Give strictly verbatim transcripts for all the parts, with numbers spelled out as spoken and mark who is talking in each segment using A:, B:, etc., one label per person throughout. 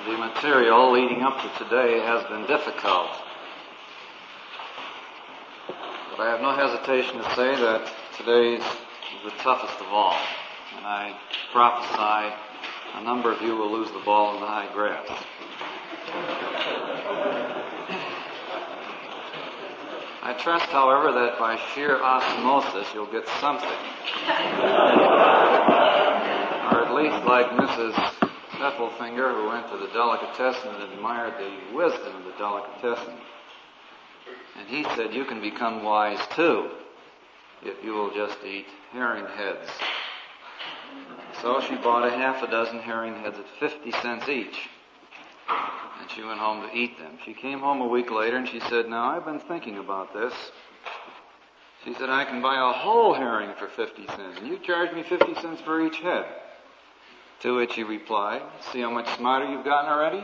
A: the material leading up to today has been difficult. But I have no hesitation to say that today's is the toughest of all. And I prophesy a number of you will lose the ball in the high grass. I trust, however, that by sheer osmosis you'll get something. Or at least like Missus Heffelfinger, who went to the delicatessen and admired the wisdom of the delicatessen. And he said, you can become wise too, if you will just eat herring heads. So she bought a half a dozen herring heads at fifty cents each. And she went home to eat them. She came home a week later and she said, now I've been thinking about this. She said, I can buy a whole herring for fifty cents, and you charge me fifty cents for each head. To which he replied, see how much smarter you've gotten already?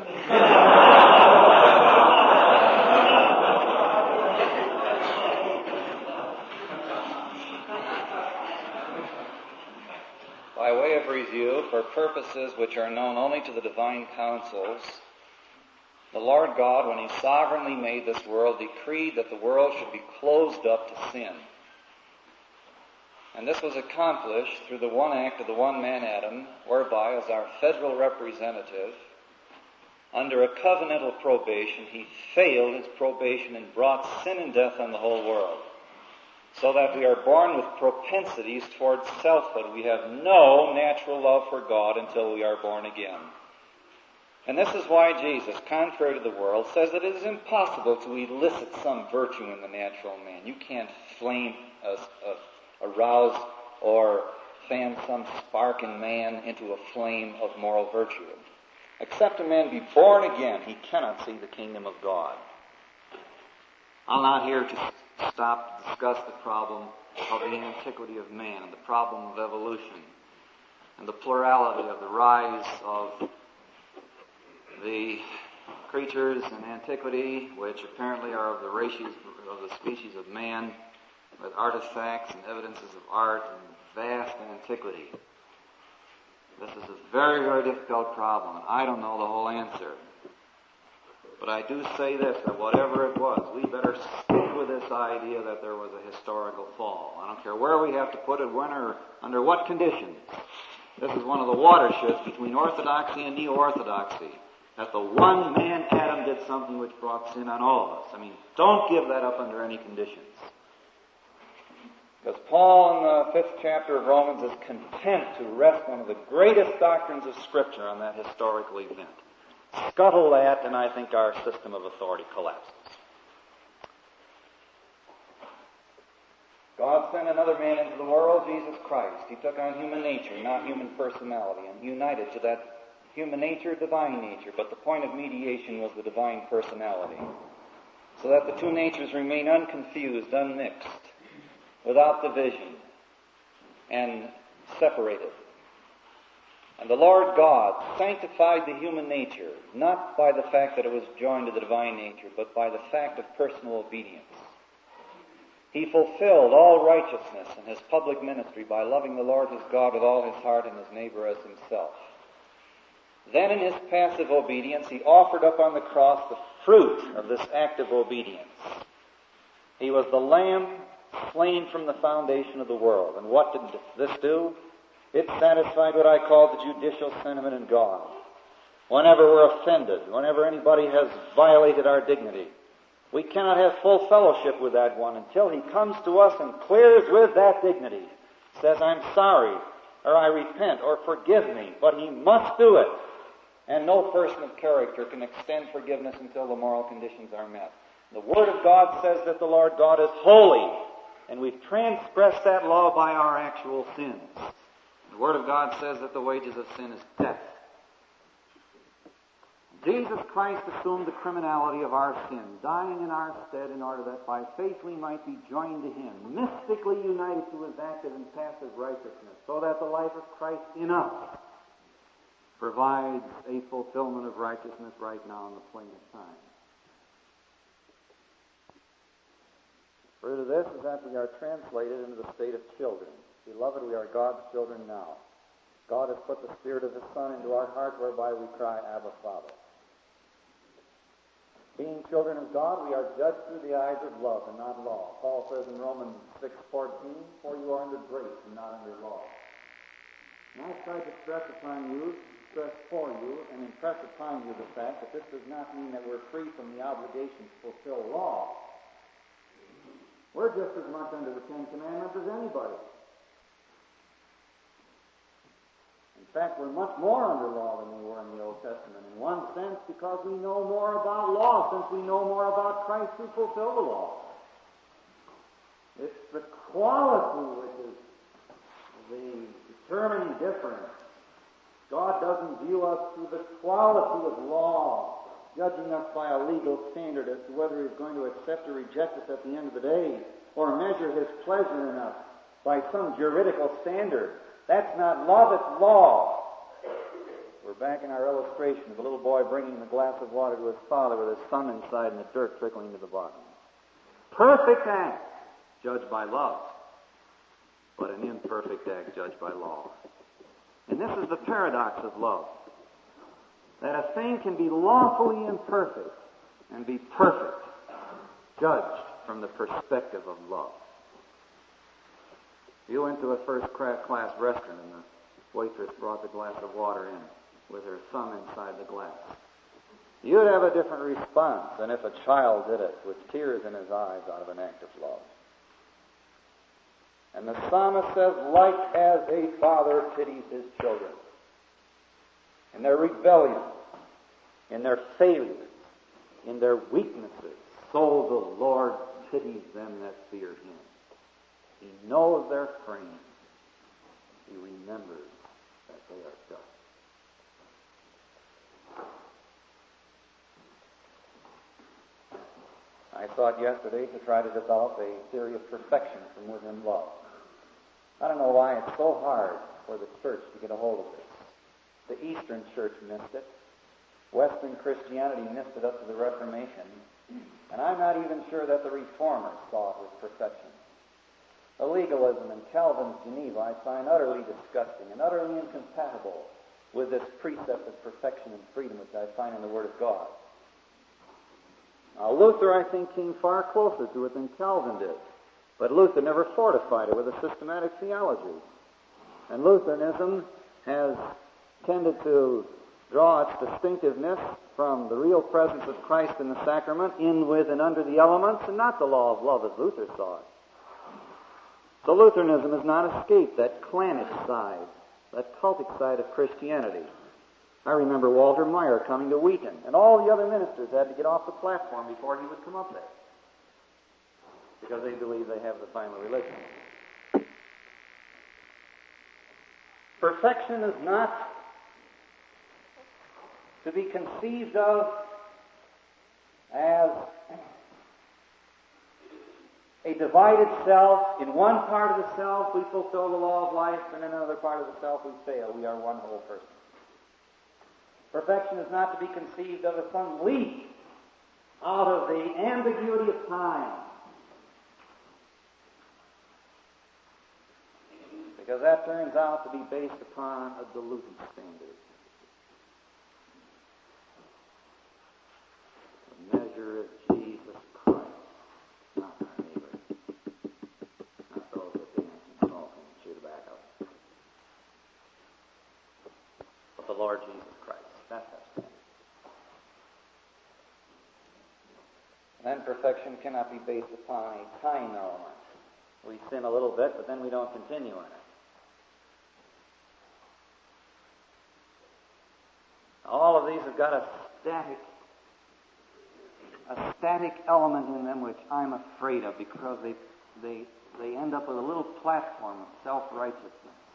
A: By way of review, for purposes which are known only to the divine councils, the Lord God, when He sovereignly made this world, decreed that the world should be closed up to sin. And this was accomplished through the one act of the one man Adam, whereby, as our federal representative, under a covenantal probation, he failed his probation and brought sin and death on the whole world. So that we are born with propensities towards selfhood. We have no natural love for God until we are born again. And this is why Jesus, contrary to the world, says that it is impossible to elicit some virtue in the natural man. You can't flame, uh, uh, arouse, or fan some spark in man into a flame of moral virtue. Except a man be born again, he cannot see the kingdom of God. I'm not here to stop to discuss the problem of the antiquity of man and the problem of evolution and the plurality of the rise of the creatures in antiquity, which apparently are of the races of the species of man, with artifacts and evidences of art and vast antiquity. This is a very, very difficult problem, and I don't know the whole answer. But I do say this, that whatever it was, we better stick with this idea that there was a historical fall. I don't care where we have to put it, when or under what conditions. This is one of the watersheds between orthodoxy and neo-orthodoxy. That the one man Adam did something which brought sin on all of us. I mean, don't give that up under any conditions. Because Paul in the fifth chapter of Romans is content to rest one of the greatest doctrines of Scripture on that historical event. Scuttle that, and I think our system of authority collapses. God sent another man into the world, Jesus Christ. He took on human nature, not human personality, and united to that human nature, divine nature. But the point of mediation was the divine personality. So that the two natures remain unconfused, unmixed, without division, and separated. And the Lord God sanctified the human nature, not by the fact that it was joined to the divine nature, but by the fact of personal obedience. He fulfilled all righteousness in His public ministry by loving the Lord His God with all His heart and His neighbor as Himself. Then in His passive obedience, He offered up on the cross the fruit of this active obedience. He was the Lamb slain from the foundation of the world. And what did this do? It satisfied what I call the judicial sentiment in God. Whenever we're offended, whenever anybody has violated our dignity, we cannot have full fellowship with that one until he comes to us and clears with that dignity. Says, I'm sorry, or I repent, or forgive me, but he must do it. And no person of character can extend forgiveness until the moral conditions are met. The Word of God says that the Lord God is holy, and we've transgressed that law by our actual sins. The Word of God says that the wages of sin is death. Jesus Christ assumed the criminality of our sin, dying in our stead in order that by faith we might be joined to Him, mystically united to His active and passive righteousness, so that the life of Christ in us provides a fulfillment of righteousness right now in the plane of time. Fruit of this is that we are translated into the state of children. Beloved, we are God's children now. God has put the Spirit of His Son into our heart, whereby we cry, Abba, Father.
B: Being children of God, we are judged through the eyes of love and not law. Paul says in Romans six fourteen, "For you are under grace and not under law." And I've tried to stress upon you, stress for you, and impress upon you the fact that this does not mean that we're free from the obligation to fulfill law. We're just as much under the Ten Commandments as anybody. In fact, we're much more under law than we were in the Old Testament, in one sense, because we know more about law, since we know more about Christ who fulfilled the law. It's the quality which is the determining difference. God doesn't view us through the quality of law, judging us by a legal standard as to whether He's going to accept or reject us at the end of the day, or measure His pleasure in us by some juridical standard. That's not love, it's law. We're back in our illustration of a little boy bringing the glass of water to his father with his thumb inside and the dirt trickling to the bottom. Perfect act, judged by love, but an imperfect act judged by law. And this is the paradox of love, that a thing can be lawfully imperfect and be perfect, judged from the perspective of love. You went to a first-class restaurant and the waitress brought the glass of water in with her thumb inside the glass. You'd have a different response than if a child did it with tears in his eyes out of an act of love. And the psalmist says, like as a father pities his children in their rebellion, in their failures, in their weaknesses, so the Lord pities them that fear Him. He knows their frame. He remembers that they are dust. I thought yesterday to try to develop a theory of perfection from within love. I don't know why it's so hard for the church to get a hold of this. The Eastern Church missed it. Western Christianity missed it up to the Reformation. And I'm not even sure that the Reformers saw it with perfection. The legalism in Calvin's Geneva I find utterly disgusting and utterly incompatible with this precept of perfection and freedom which I find in the Word of God. Now, Luther, I think, came far closer to it than Calvin did. But Luther never fortified it with a systematic theology. And Lutheranism has tended to draw its distinctiveness from the real presence of Christ in the sacrament, in, with, and under the elements, and not the law of love as Luther saw it. So Lutheranism has not escaped that clannish side, that cultic side of Christianity. I remember Walter Meyer coming to Wheaton, and all the other ministers had to get off the platform before he would come up there, because they believe they have the final religion. Perfection is not to be conceived of as a divided self. In one part of the self we fulfill the law of life, and in another part of the self we fail. We are one whole person. Perfection is not to be conceived of as some leap out of the ambiguity of time, because that turns out to be based upon a diluted standard. The measure of Jesus Christ, not our neighbor, not those that dance and smoke and chew tobacco, but the Lord Jesus Christ. That's our standard. And then perfection cannot be based upon a time element. We sin a little bit, but then we don't continue in it. All of these have got a static, a static element in them which I'm afraid of, because they, they, they end up with a little platform of self-righteousness.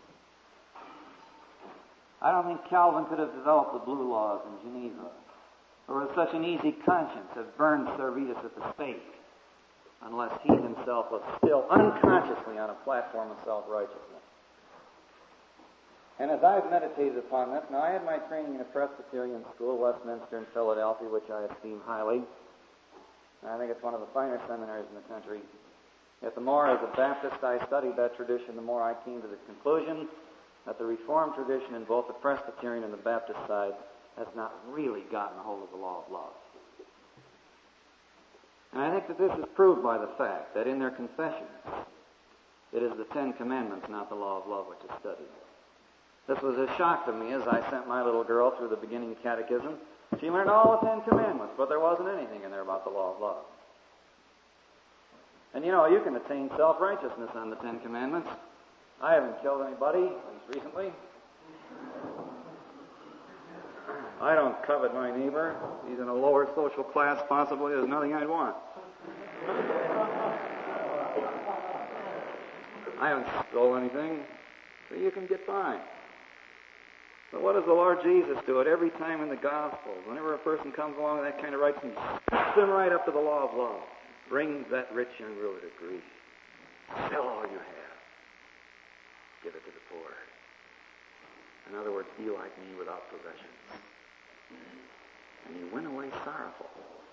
B: I don't think Calvin could have developed the blue laws in Geneva, or with such an easy conscience have burned Servetus at the stake, unless he himself was still unconsciously on a platform of self-righteousness. And as I've meditated upon this, now I had my training in a Presbyterian school, Westminster in Philadelphia, which I esteem highly. And I think it's one of the finer seminaries in the country. Yet the more as a Baptist I studied that tradition, the more I came to the conclusion that the Reformed tradition in both the Presbyterian and the Baptist side has not really gotten a hold of the law of love.
A: And I think that this is proved by the fact that in their confession, it is the Ten Commandments, not the law of love, which is studied. This was a shock to me as I sent my little girl through the beginning catechism. She learned all the Ten Commandments, but there wasn't anything in there about the law of love. And you know, you can attain self-righteousness on the Ten Commandments. I haven't killed anybody, at least recently. I don't covet my neighbor. He's in a lower social class, possibly. There's nothing I'd want. I haven't stolen anything, so you can get by. But what does the Lord Jesus do at every time in the Gospels? Whenever a person comes along with that kind of righteousness, he puts them right up to the law of love. Brings that rich young ruler to grief. Sell all you have. Give it to the poor. In other words, be like me without possessions. And you went away sorrowful.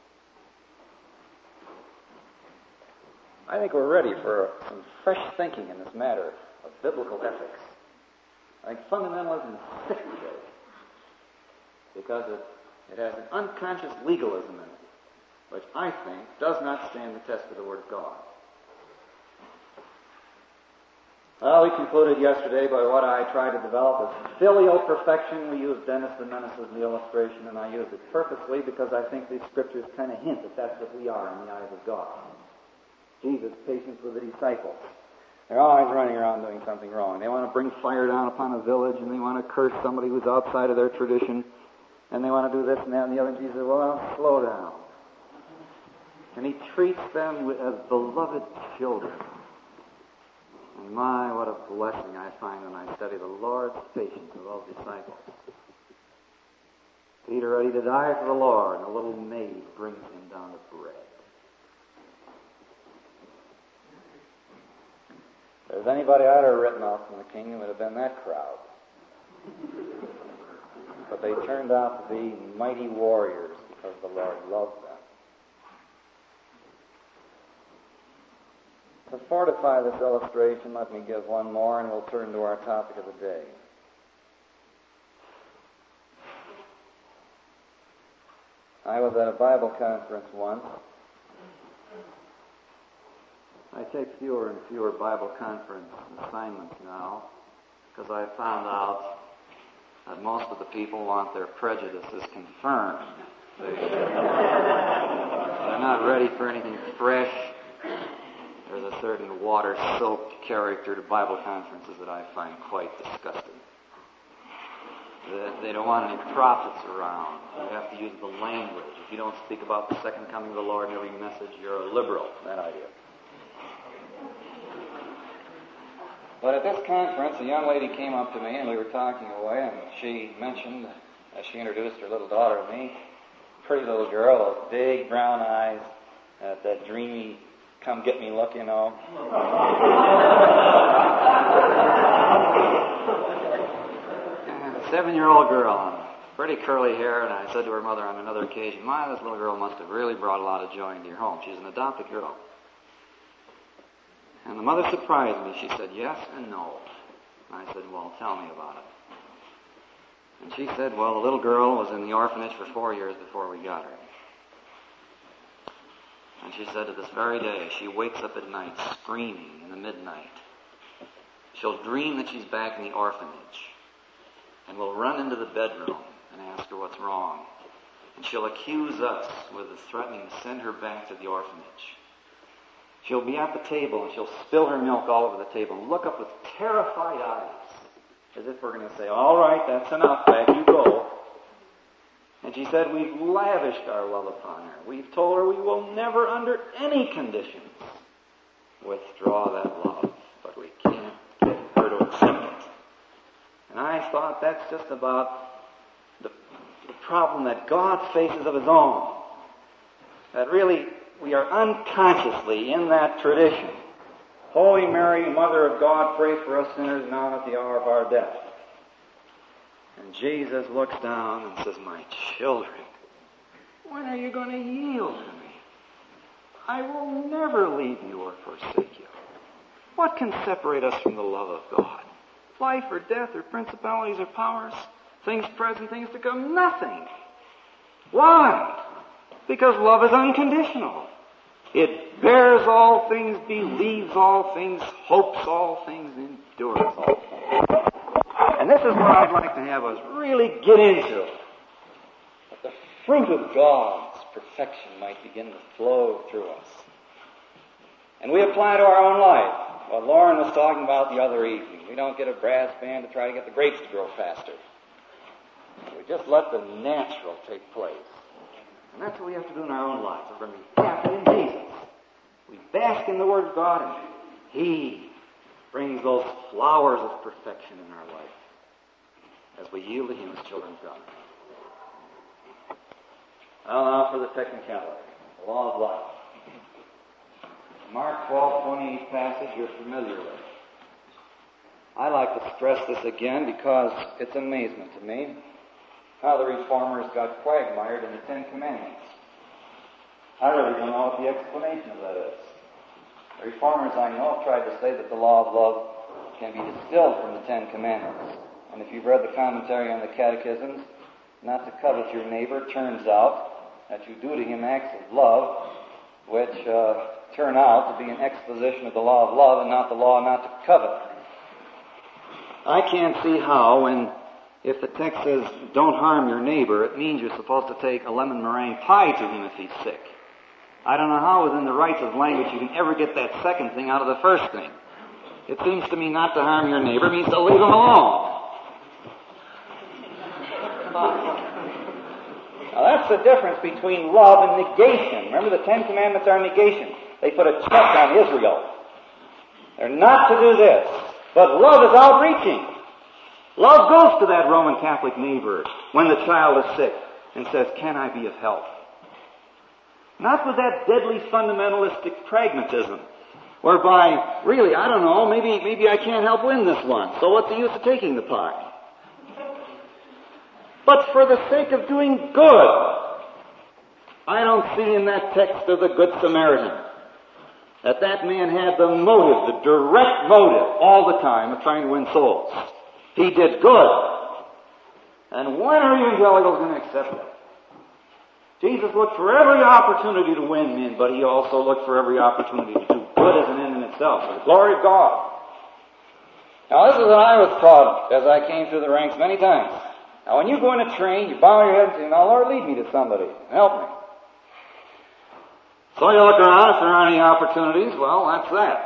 A: I think we're ready for some fresh thinking in this matter of biblical ethics. I think fundamentalism is sick today because it, it has an unconscious legalism in it, which I think does not stand the test of the Word of God. Well, we concluded yesterday by what I tried to develop as filial perfection. We used Dennis the Menace as the illustration, and I used it purposely because I think these scriptures kind of hint that that's what we are in the eyes of God. Jesus' patience with the disciples. They're always running around doing something wrong. They want to bring fire down upon a village, and they want to curse somebody who's outside of their tradition, and they want to do this and that and the other. And Jesus says, well, slow down. And he treats them as beloved children. And my, what a blessing I find when I study the Lord's patience with those disciples. Peter ready to die for the Lord, and a little maid brings him down to bread. If there's anybody I'd have written off from the kingdom, it would have been that crowd. But they turned out to be mighty warriors because the Lord loved them. To fortify this illustration, let me give one more, and we'll turn to our topic of the day. I was at a Bible conference once. I take fewer and fewer Bible conference assignments now because I found out that most of the people want their prejudices confirmed. They're not ready for anything fresh. There's a certain water-soaked character to Bible conferences that I find quite disgusting. They don't want any prophets around. You have to use the language. If you don't speak about the second coming of the Lord in every message, you're a liberal. That idea. But at this conference, a young lady came up to me, and we were talking away, and she mentioned, as she introduced her little daughter to me, pretty little girl, those big brown eyes, uh, that dreamy, come-get-me look, you know. A seven-year-old girl, pretty curly hair, and I said to her mother on another occasion, my, this little girl must have really brought a lot of joy into your home. She's an adopted girl. And the mother surprised me. She said, yes and no. And I said, well, tell me about it. And she said, well, the little girl was in the orphanage for four years before we got her. And she said to this very day, she wakes up at night screaming in the midnight. She'll dream that she's back in the orphanage. And we'll run into the bedroom and ask her what's wrong. And she'll accuse us with the threatening to send her back to the orphanage. She'll be at the table and she'll spill her milk all over the table and look up with terrified eyes as if we're going to say, all right, that's enough, back you go. And she said, we've lavished our love upon her. We've told her we will never under any conditions withdraw that love, but we can't get her to accept it. And I thought that's just about the, the problem that God faces of His own. That really we are unconsciously in that tradition. Holy Mary, Mother of God, pray for us sinners now and at the hour of our death. And Jesus looks down and says, my children, when are you going to yield to me? I will never leave you or forsake you. What can separate us from the love of God? Life or death or principalities or powers? Things present, things to come? Nothing. Why? Because love is unconditional.
B: It bears all things, believes all things, hopes all things, endures all things. And this is what I'd like to have us really get into. That the fruit of God's perfection might begin to flow through us. And we apply to our own life what Lauren was talking about the other evening. We don't get a brass band to try to get the grapes to grow faster. We just let the natural take place. And that's what we have to do in our own lives. We're going to be captive in Jesus. We bask in the Word of God, and He brings those flowers of perfection in our life as we yield to Him as children of God. Now, now for the technicality, the law of life. Mark twelve twenty-eight passage you're familiar with. I like to stress this again because it's amazement to me how the Reformers got quagmired in the Ten Commandments. I really don't know what the explanation of that is. The Reformers I know have tried to say that the law of love can be distilled from the Ten Commandments. And if you've read the commentary on the catechisms, not to covet your neighbor turns out that you do to him acts of love, which uh, turn out to be an exposition of the law of love and not the law not to covet. I can't see how, when if the text says, don't harm your neighbor, it means you're supposed to take a lemon meringue pie to him if he's sick. I don't know how within the rights of language you can ever get that second thing out of the first thing. It seems to me not to harm your neighbor means to leave him alone. Now that's the difference between love and negation. Remember, the Ten Commandments are negation. They put a check on Israel. They're not to do this. But love is outreaching. Love goes to that Roman Catholic neighbor when the child is sick and says, can I be of help? Not with that deadly fundamentalistic pragmatism, whereby, really, I don't know, maybe maybe I can't help win this one, so what's the use of taking the pie? But for the sake of doing good. I don't see in that text of the Good Samaritan that that man had the motive, the direct motive, all the time of trying to win souls. He did good. And when are evangelicals going to accept that? Jesus looked for every opportunity to win men, but He also looked for every opportunity to do good as an end in itself, for the glory of God. Now this is what I was taught as I came through the ranks many times. Now when you go in a train, you bow your head and say, now Lord, lead me to somebody. Help me. So you look around, if there are any opportunities, well, that's that.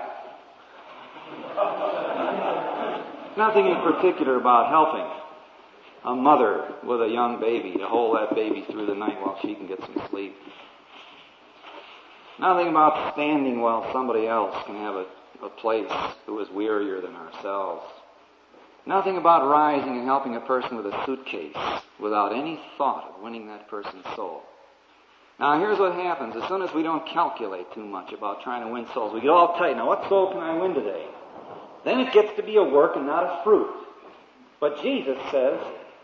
B: Nothing in particular about helping a mother with a young baby to hold that baby through the night while she can get some sleep. Nothing about standing while somebody else can have a, a place who is wearier than ourselves. Nothing about rising and helping a person with a suitcase without any thought of winning that person's soul. Now here's what happens. As soon as we don't calculate too much about trying to win souls, we get all tight. Now what soul can I win today? Then it gets to be a work and not a fruit. But Jesus says,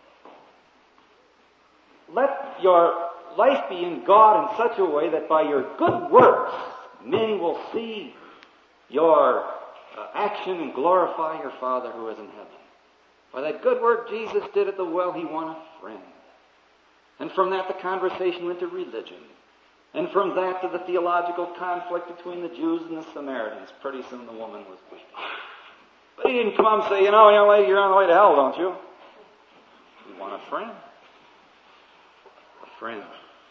B: let your life be in God in such a way that by your good works, men will see your uh, action and glorify your Father who is in heaven. By that good work Jesus did at the well, He won a friend. And from that the conversation went to religion. And from that to the theological conflict between the Jews and the Samaritans. Pretty soon the woman was weeping. But He didn't come and say, you know, young lady, you're on the way to hell, don't you? You want a friend. A friend.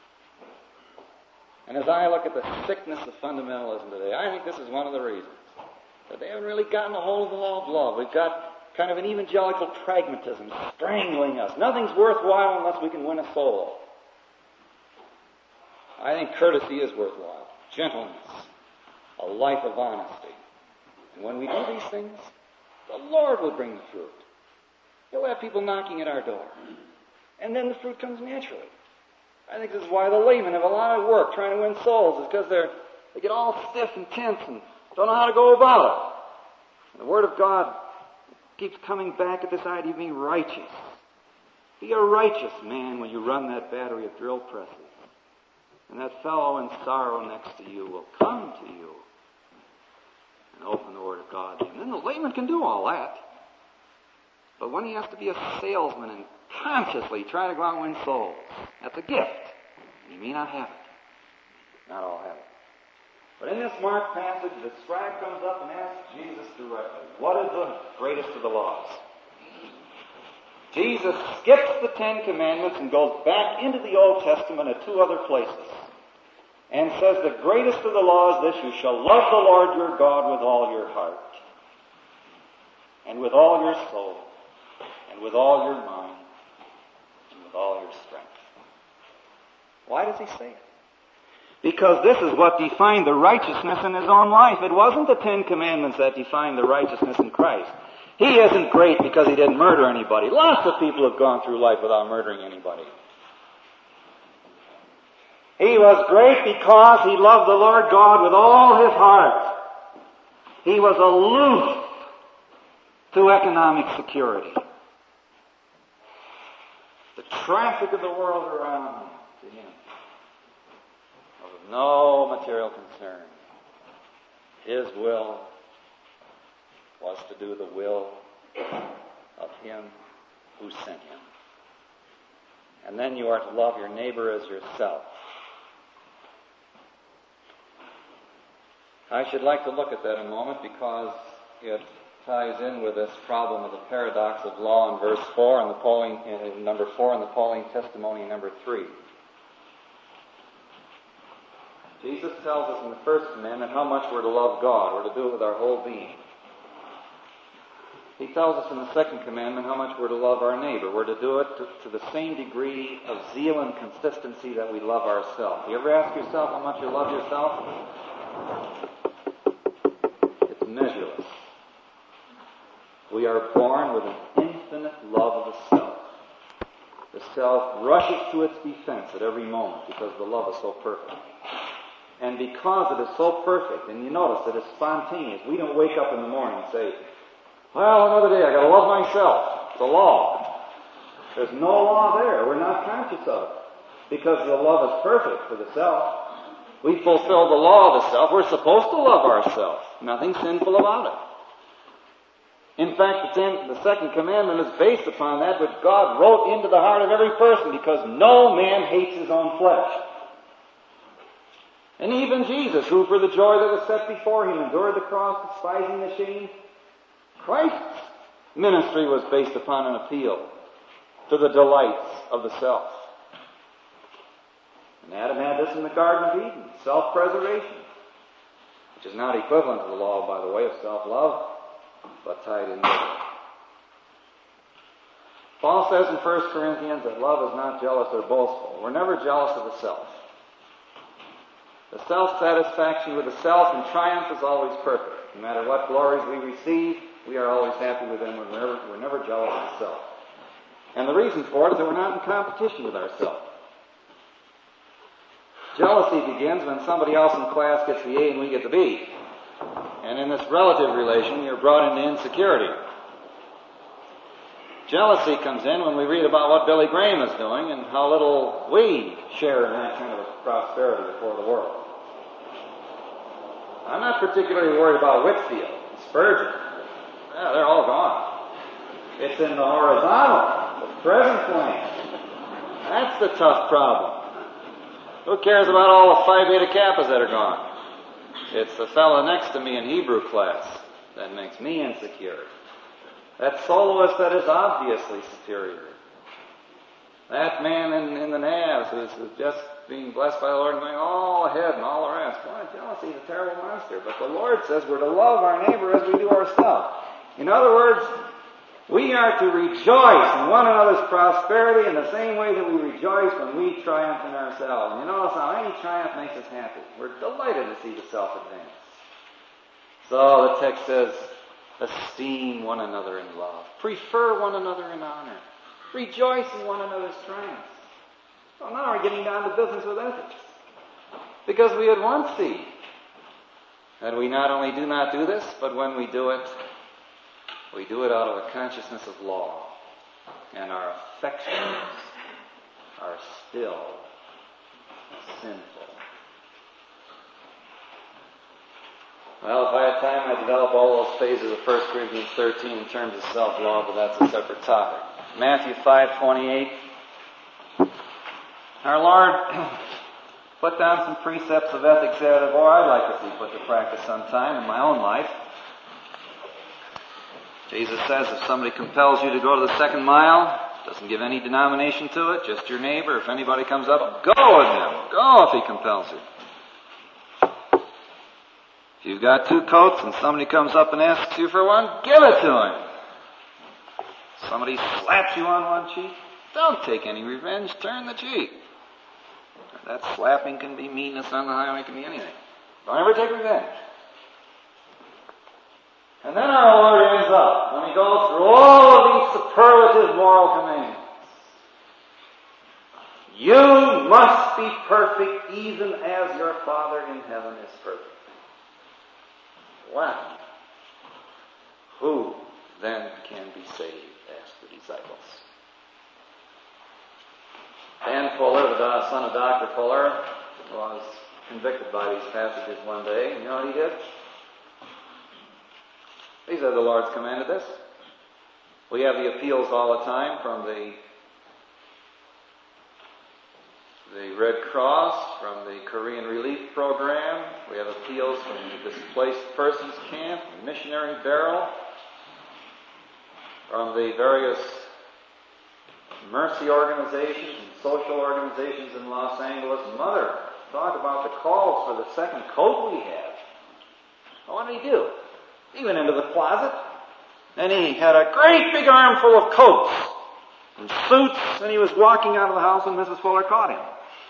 B: And as I look at the sickness of fundamentalism today, I think this is one of the reasons. That they haven't really gotten a hold of the law of love. We've got kind of an evangelical pragmatism strangling us. Nothing's worthwhile unless we can win a soul. I think courtesy is worthwhile. Gentleness. A life of honesty. And when we do these things, the Lord will bring the fruit. He'll have people knocking at our door. And then the fruit comes naturally. I think this is why the laymen have a lot of work trying to win souls, is because they're they get all stiff and tense and don't know how to go about it. And the Word of God keeps coming back at this idea of being righteous. Be a righteous man when you run that battery of drill presses. And that fellow in sorrow next to you will come to you and open the Word of God to him. Then the layman can do all that. But when he has to be a salesman and consciously try to go out and win souls, that's a gift. You may not have it. Not all have it.
A: But in this Mark passage, the scribe comes up and asks Jesus directly, what is the greatest of the laws? Jesus skips the Ten Commandments and goes back into the Old Testament at two other places and says the greatest of the law is this: you shall love the Lord your God with all your heart and with all your soul and with all your mind and with all your strength. Why does he say it? Because this is what defined the righteousness in his own life. It wasn't the Ten Commandments that defined the righteousness in Christ. He isn't great because he didn't murder anybody. Lots of people have gone through life without murdering anybody. He was great because he loved the Lord God with all his heart. He was aloof to economic security. The traffic of the world around him, to him, was of no material concern. His will was to do the will of him who sent him. And then you are to love your neighbor as yourself. I should like to look at that a moment because it ties in with this problem of the paradox of law in verse four and the Pauline, in number four and the Pauline testimony number three. Jesus tells us in the first commandment how much we're to love God. We're to do it with our whole being. He tells us in the second commandment how much we're to love our neighbor. We're to do it to, to the same degree of zeal and consistency that we love ourselves. You ever ask yourself how much you love yourself? It's measureless. We are born with an infinite love of the self. The self rushes to its defense at every moment because the love is so perfect. And because it is so perfect, and you notice that it's spontaneous, we don't wake up in the morning and say, well, another day, I gotta love myself. It's a law. There's no law there. We're not conscious of it. Because the love is perfect for the self. We fulfill the law of the self. We're supposed to love ourselves. Nothing sinful about it. In fact, the, ten, the second commandment is based upon that which God wrote into the heart of every person, because no man hates his own flesh. And even Jesus, who for the joy that was set before him endured the cross, despising the shame, Christ's ministry was based upon an appeal to the delights of the self. And Adam had this in the Garden of Eden, self-preservation, which is not equivalent to the law, by the way, of self-love, but tied in with it. Paul says in First Corinthians that love is not jealous or boastful. We're never jealous of the self. The self-satisfaction with the self and triumph is always perfect. No matter what glories we receive, we are always happy with them. We're never, we're never jealous of the self. And the reason for it is that we're not in competition with ourselves. Jealousy begins when somebody else in class gets the A and we get the B. And in this relative relation, you're brought into insecurity. Jealousy comes in when we read about what Billy Graham is doing and how little we share in that kind of prosperity before the world. I'm not particularly worried about Whitfield, Spurgeon. Yeah, they're all gone. It's in the horizontal, the present plane. That's the tough problem. Who cares about all the Phi Beta Kappas that are gone? It's the fellow next to me in Hebrew class that makes me insecure. That soloist that is obviously superior. That man in, in the Navs who's, who's just being blessed by the Lord and going all ahead and all the rest. Boy, jealousy is a terrible monster. But the Lord says we're to love our neighbor as we do ourselves. In other words, we are to rejoice in one another's prosperity in the same way that we rejoice when we triumph in ourselves. And you notice how any triumph makes us happy. We're delighted to see the self advance. So the text says, esteem one another in love. Prefer one another in honor. Rejoice in one another's triumphs. So now we're getting down to business with ethics. Because we at once see that we not only do not do this, but when we do it, we do it out of a consciousness of law. And our affections are still sinful. Well, if I had time, I'd develop all those phases of First Corinthians thirteen in terms of self-law, but that's a separate topic. Matthew five twenty-eight. Our Lord put down some precepts of ethics there that, boy, I'd like to see put to practice sometime in my own life. Jesus says if somebody compels you to go to the second mile, doesn't give any denomination to it, just your neighbor. If anybody comes up, go with him. Go if he compels you. If you've got two coats and somebody comes up and asks you for one, give it to him. Somebody slaps you on one cheek, don't take any revenge, turn the cheek. That slapping can be meanness on the highway, it can be anything. Don't ever take revenge. And then our Lord ends up, when he goes through all of these superlative moral commands. You must be perfect even as your Father in heaven is perfect. Wow. Who then can be saved? Asked the disciples. Dan Fuller, the son of Doctor Fuller, was convicted by these passages one day. You know what he did? He said, the Lord's commanded this. We have the appeals all the time from the the Red Cross, from the Korean Relief Program. We have appeals from the Displaced Persons Camp, Missionary Barrel, from the various mercy organizations and social organizations in Los Angeles. Mother, talk about the calls for the second coat we have. What did he do? He went into the closet, and he had a great big armful of coats and suits, and he was walking out of the house, and Missus Fuller caught him.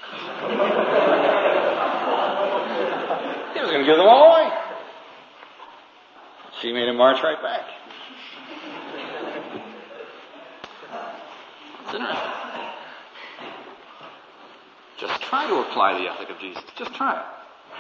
A: He was going to give them all away. She made him march right back. It's interesting. Just try to apply the ethic of Jesus. Just try it.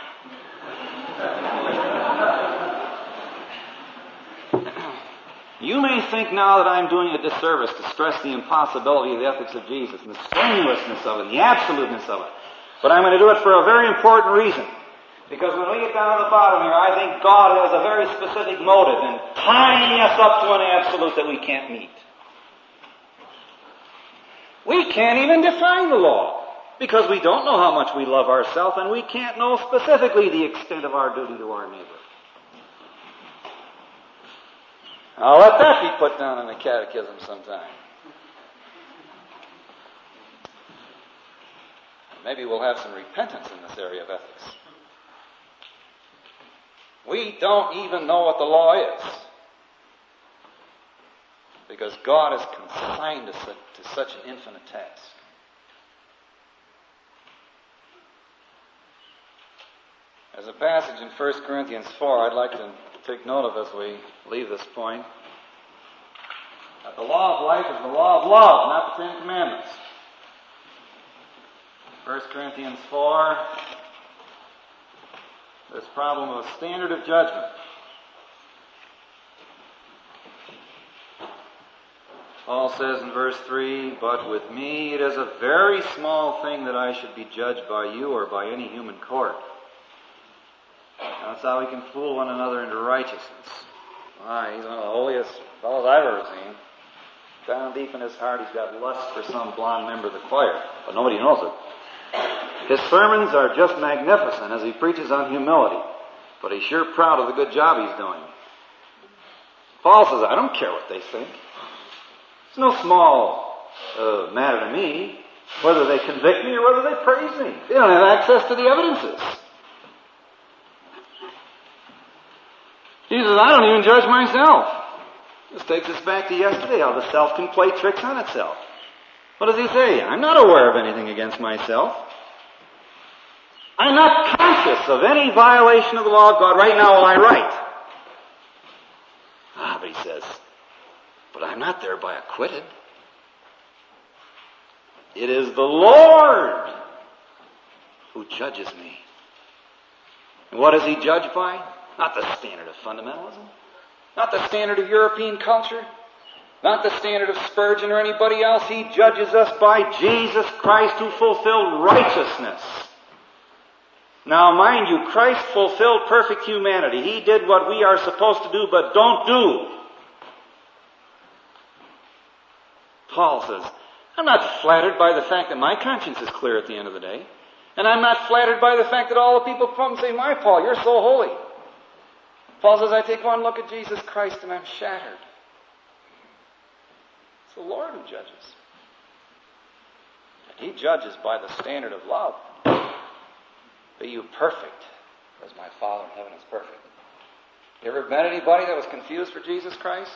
A: You may think now that I'm doing a disservice to stress the impossibility of the ethics of Jesus and the strenuousness of it and the absoluteness of it. But I'm going to do it for a very important reason. Because when we get down to the bottom here, I think God has a very specific motive in tying us up to an absolute that we can't meet. We can't even define the law because we don't know how much we love ourselves, and we can't know specifically the extent of our duty to our neighbor. I'll let that be put down in the catechism sometime. Maybe we'll have some repentance in this area of ethics. We don't even know what the law is, because God has consigned us to such an infinite task. There's a passage in First Corinthians four I'd like to take note of as we leave this point. That the law of life is the law of love, not the Ten Commandments. First Corinthians four, this problem of a standard of judgment. Paul says in verse three, but with me it is a very small thing that I should be judged by you or by any human court. That's how we can fool one another into righteousness. Why, he's one of the holiest fellows I've ever seen. Down deep in his heart, he's got lust for some blonde member of the choir, but nobody knows it. His sermons are just magnificent as he preaches on humility, but he's sure proud of the good job he's doing. Paul says, I don't care what they think. It's no small uh, matter to me whether they convict me or whether they praise me. They don't have access to the evidences. He says, I don't even judge myself. This takes us back to yesterday, how the self can play tricks on itself. What does he say? I'm not aware of anything against myself. I'm not conscious of any violation of the law of God right now while I write. Ah, but he says, but I'm not thereby acquitted. It is the Lord who judges me. And what is he judged by? Not the standard of fundamentalism. Not the standard of European culture. Not the standard of Spurgeon or anybody else. He judges us by Jesus Christ who fulfilled righteousness. Now, mind you, Christ fulfilled perfect humanity. He did what we are supposed to do but don't do. Paul says, I'm not flattered by the fact that my conscience is clear at the end of the day.
C: And I'm not flattered by the fact that all the people come and say, my Paul, you're so holy. Paul says, I take one look at Jesus Christ and I'm shattered. It's the Lord who judges. And He judges by the standard of love. Be you perfect, as my Father in heaven is perfect. You ever met anybody that was confused for Jesus Christ?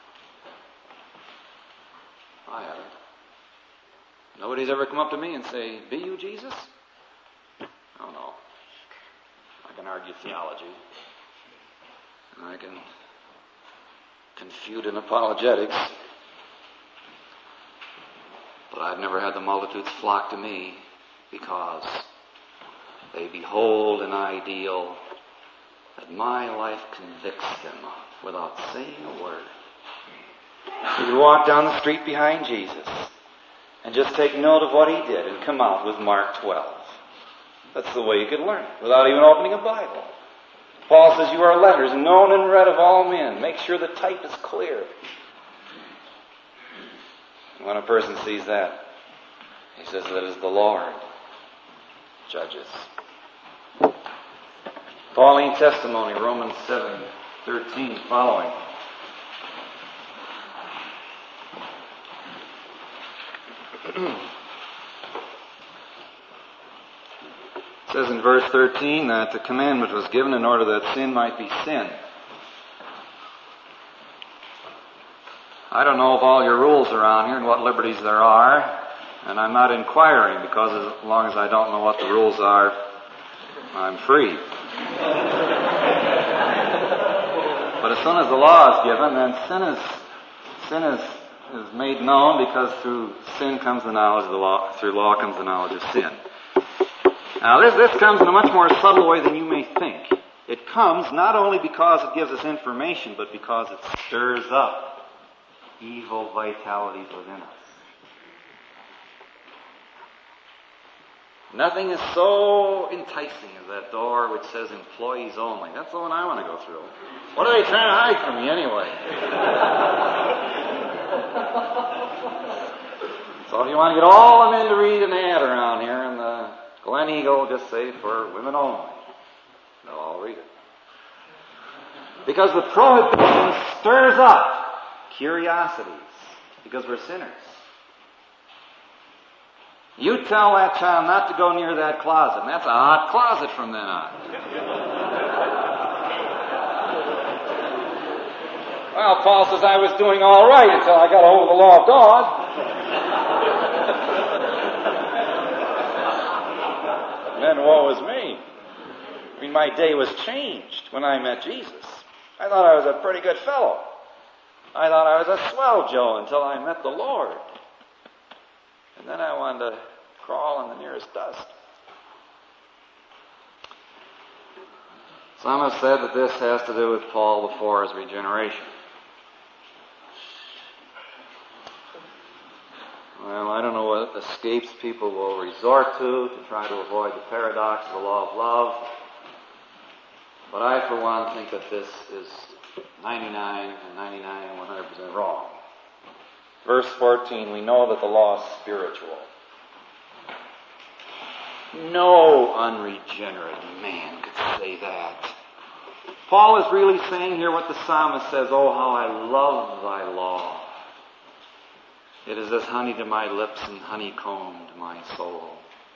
C: I haven't. Nobody's ever come up to me and say, be you Jesus? Oh no. I can argue theology. And I can confute in apologetics. But I've never had the multitudes flock to me because they behold an ideal that my life convicts them of without saying a word. You walk down the street behind Jesus and just take note of what He did and come out with Mark twelve. That's the way you could learn it, without even opening a Bible. Paul says, you are letters known and read of all men. Make sure the type is clear. When a person sees that, he says that is the Lord judges. Pauline testimony, Romans seven thirteen following. It says in verse thirteen that the commandment was given in order that sin might be sin. I don't know of all your rules around here and what liberties there are, and I'm not inquiring because as long as I don't know what the rules are, I'm free. But as soon as the law is given, then sin is sin is, is made known because through sin comes the knowledge of the law, through law comes the knowledge of sin. Now this, this comes in a much more subtle way than you may think. It comes not only because it gives us information, but because it stirs up evil vitalities within us. Nothing is so enticing as that door which says employees only. That's the one I want to go through. What are they trying to hide from me anyway? So if you want to get all the men to read an ad around here in the Glen Eagle, just say for women only. They'll all read it. Because the prohibition stirs up curiosities. Because we're sinners. You tell that child not to go near that closet, and that's a hot closet from then on. Well, Paul says I was doing all right until I got a hold of the law of God. And then woe is me. I mean, my day was changed when I met Jesus. I thought I was a pretty good fellow. I thought I was a swell Joe until I met the Lord. And then I wanted to crawl in the nearest dust. Some have said that this has to do with Paul before his regeneration. Well, I don't know what escapes people will resort to to try to avoid the paradox of the law of love. But I, for one, think that this is ninety-nine and ninety-nine and one hundred percent wrong. Verse fourteen, we know that the law is spiritual. No unregenerate man could say that. Paul is really saying here what the psalmist says, oh, how I love thy law. It is as honey to my lips and honeycomb to my soul.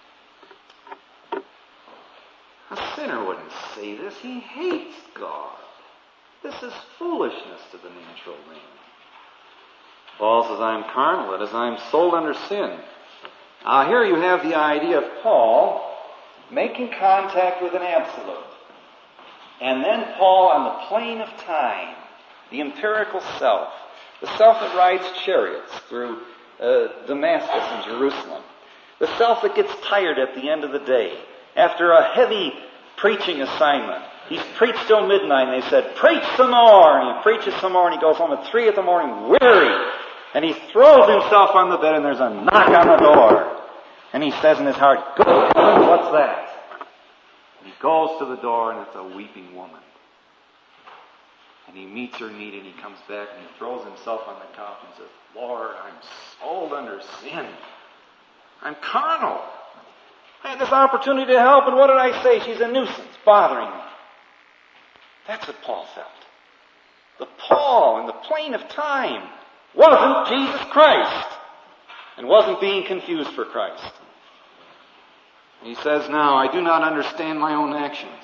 C: A sinner wouldn't say this. He hates God. This is foolishness to the natural man. Paul says, I am carnal, that is, I am sold under sin. Now here you have the idea of Paul making contact with an absolute. And then Paul on the plane of time, the empirical self, the self that rides chariots through uh, Damascus and Jerusalem, the self that gets tired at the end of the day, after a heavy preaching assignment. He's preached till midnight, and they said, preach some more, and he preaches some more, and he goes home at three in the morning, weary. And he throws himself on the bed, and there's a knock on the door. And he says in his heart, good heavens, what's that? And he goes to the door, and it's a weeping woman. And he meets her need, and he comes back, and he throws himself on the couch and says, Lord, I'm sold under sin. I'm carnal. I I had this opportunity to help, and what did I say? She's a nuisance, bothering me. That's what Paul felt. The Paul in the plane of time wasn't Jesus Christ and wasn't being confused for Christ. He says now, I do not understand my own actions.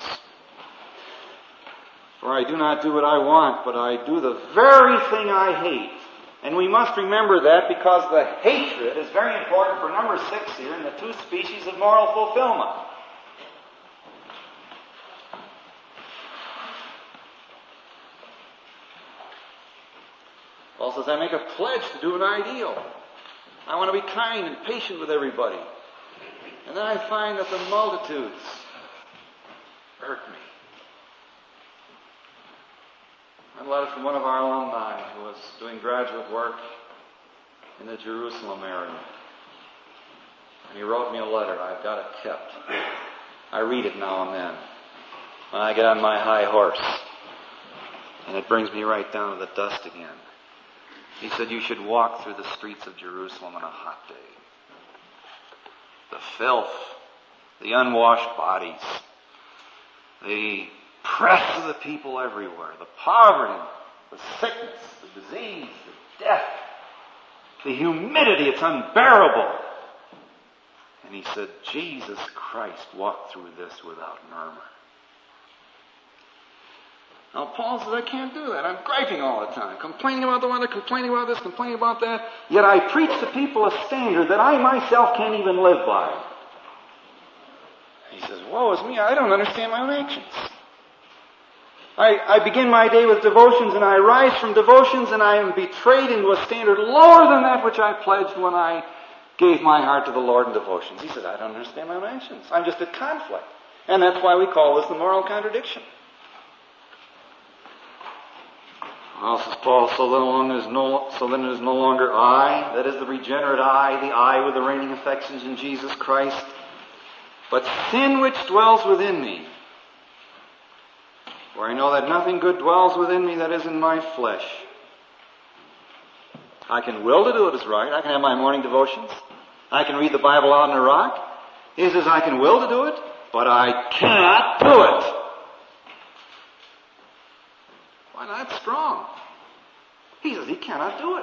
C: For I do not do what I want, but I do the very thing I hate. And we must remember that because the hatred is very important for number six here in the two species of moral fulfillment. Paul says, I make a pledge to do an ideal. I want to be kind and patient with everybody. And then I find that the multitudes hurt me. I had a letter from one of our alumni who was doing graduate work in the Jerusalem area. And he wrote me a letter. I've got it kept. I read it now and then when I get on my high horse. And it brings me right down to the dust again. He said, you should walk through the streets of Jerusalem on a hot day. The filth, the unwashed bodies, the press of the people everywhere, the poverty, the sickness, the disease, the death, the humidity, it's unbearable. And he said, Jesus Christ walked through this without murmur. Now Paul says, I can't do that. I'm griping all the time, complaining about the weather, complaining about this, complaining about that. Yet I preach to people a standard that I myself can't even live by. He says, woe is me, I don't understand my own actions. I, I begin my day with devotions, and I rise from devotions, and I am betrayed into a standard lower than that which I pledged when I gave my heart to the Lord in devotions. He says, I don't understand my own actions. I'm just at conflict. And that's why we call this the moral contradiction. Well, says Paul, so then, long as no, so then it is no longer I, that is the regenerate I, the I with the reigning affections in Jesus Christ, but sin which dwells within me. For I know that nothing good dwells within me that is in my flesh. I can will to do it as right. I can have my morning devotions. I can read the Bible out on a rock. He says I can will to do it, but I cannot do it. Why not? Strong. He says he cannot do it.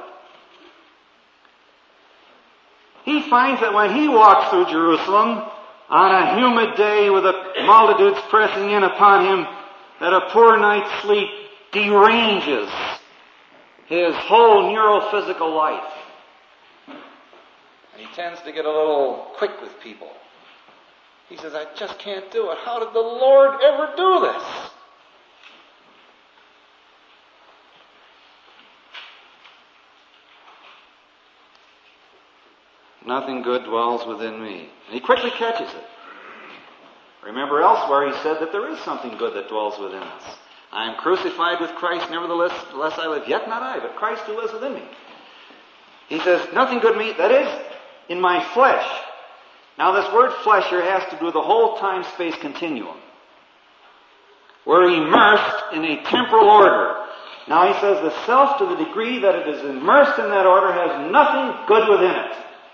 C: He finds that when he walks through Jerusalem on a humid day with the multitudes pressing in upon him, that a poor night's sleep deranges his whole neurophysical life. And he tends to get a little quick with people. He says, I just can't do it. How did the Lord ever do this? Nothing good dwells within me. And he quickly catches it. Remember elsewhere he said that there is something good that dwells within us. I am crucified with Christ, nevertheless less I live, yet not I, but Christ who lives within me. He says, nothing good me, that is, in my flesh. Now this word flesh here has to do with the whole time-space continuum. We're immersed in a temporal order. Now he says the self, to the degree that it is immersed in that order, has nothing good within it.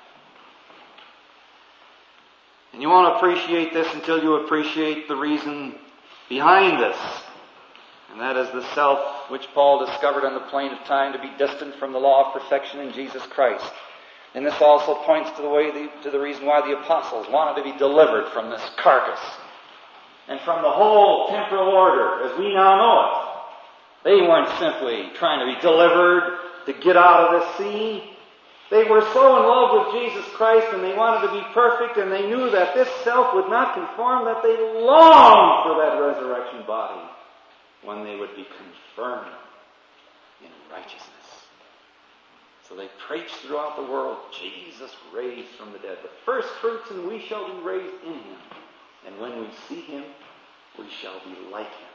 C: And you won't appreciate this until you appreciate the reason behind this. And that is the self which Paul discovered on the plane of time to be distant from the law of perfection in Jesus Christ. And this also points to the way the, to the reason why the apostles wanted to be delivered from this carcass and from the whole temporal order as we now know it. They weren't simply trying to be delivered to get out of this sea. They were so in love with Jesus Christ and they wanted to be perfect, and they knew that this self would not conform, that they longed for that resurrection body when they would be confirmed in righteousness. So they preached throughout the world, Jesus raised from the dead, the first fruits, and we shall be raised in him. And when we see him, we shall be like him.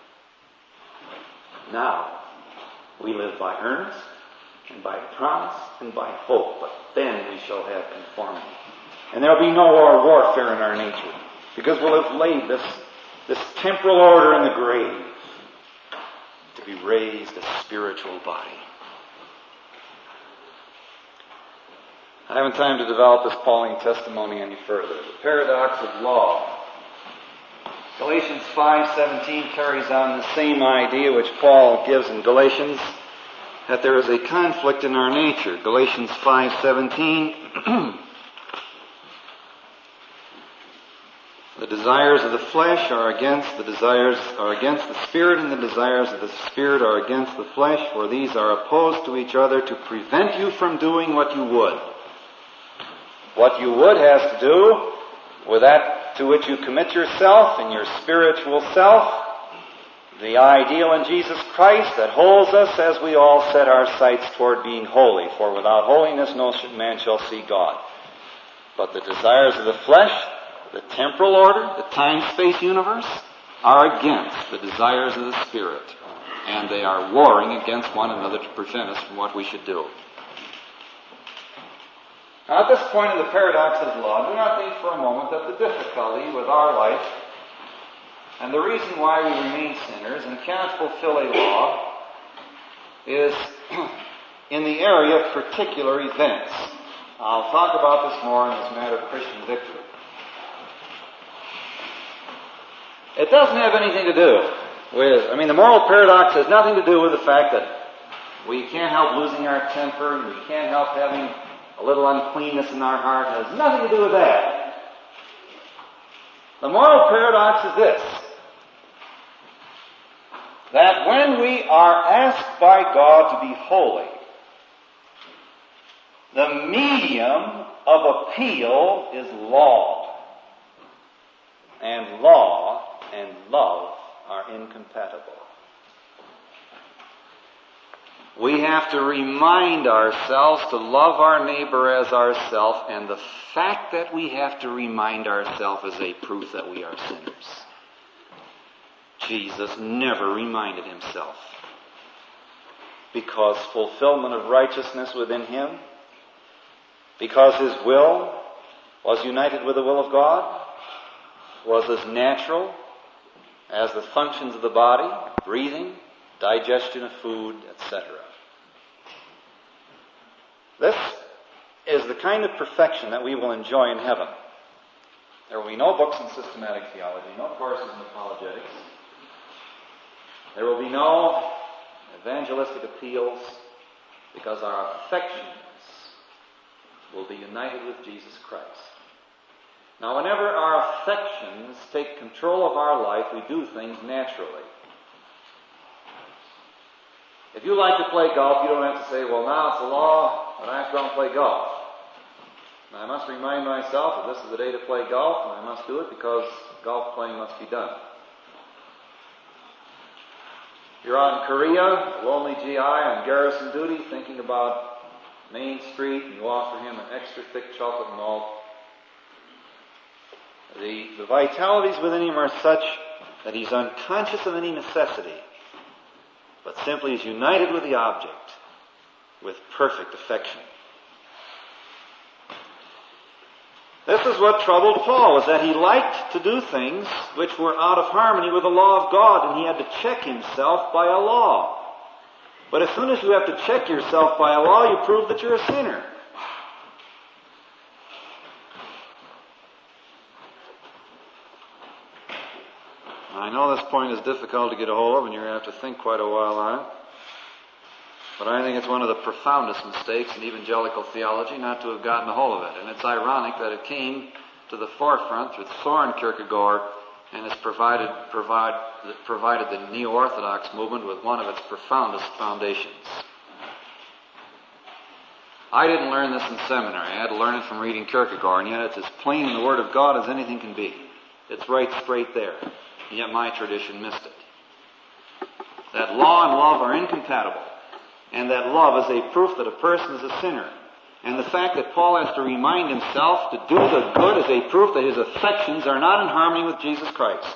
C: Now, we live by earnest, and by promise, and by hope, but then we shall have conformity. And there will be no more warfare in our nature, because we'll have laid this, this temporal order in the grave to be raised a spiritual body. I haven't time to develop this Pauline testimony any further. The paradox of law. Galatians five seventeen carries on the same idea which Paul gives in Galatians, that there is a conflict in our nature. Galatians five seventeen, the desires of the flesh are against the desires are against the Spirit, and the desires of the Spirit are against the flesh, for these are opposed to each other to prevent you from doing what you would. What you would has to do with that to which you commit yourself in your spiritual self, the ideal in Jesus Christ that holds us as we all set our sights toward being holy, for without holiness no man shall see God. But the desires of the flesh, the temporal order, the time-space universe, are against the desires of the Spirit, and they are warring against one another to prevent us from what we should do. Now, at this point in the paradox of law, do not think for a moment that the difficulty with our life and the reason why we remain sinners and cannot fulfill a law is in the area of particular events. I'll talk about this more in this matter of Christian victory. It doesn't have anything to do with, I mean, the moral paradox has nothing to do with the fact that we can't help losing our temper and we can't help having a little uncleanness in our heart. It has nothing to do with that. The moral paradox is this, that when we are asked by God to be holy, the medium of appeal is law. And law and love are incompatible. We have to remind ourselves to love our neighbor as ourselves, and the fact that we have to remind ourselves is a proof that we are sinners. Jesus never reminded himself, because fulfillment of righteousness within him, because his will was united with the will of God, was as natural as the functions of the body, breathing, digestion of food, et cetera. This is the kind of perfection that we will enjoy in heaven. There will be no books in systematic theology, no courses in apologetics. There will be no evangelistic appeals, because our affections will be united with Jesus Christ. Now, whenever our affections take control of our life, we do things naturally. If you like to play golf, you don't have to say, well, now it's the law, but I have to go and play golf. And I must remind myself that this is the day to play golf, and I must do it because golf playing must be done. You're out in Korea, a lonely G I on garrison duty, thinking about Main Street, and you offer him an extra thick chocolate malt. The, the vitalities within him are such that he's unconscious of any necessity, but simply is united with the object with perfect affection. This is what troubled Paul, is that he liked to do things which were out of harmony with the law of God, and he had to check himself by a law. But as soon as you have to check yourself by a law, you prove that you're a sinner. I know this point is difficult to get a hold of, and you're going to have to think quite a while on it. But I think it's one of the profoundest mistakes in evangelical theology not to have gotten a hold of it. And it's ironic that it came to the forefront through Soren Kierkegaard and has provided, provide, provided the Neo-Orthodox movement with one of its profoundest foundations. I didn't learn this in seminary. I had to learn it from reading Kierkegaard, and yet it's as plain in the Word of God as anything can be. It's right straight there. And yet my tradition missed it. That law and love are incompatible. And that love is a proof that a person is a sinner. And the fact that Paul has to remind himself to do the good is a proof that his affections are not in harmony with Jesus Christ.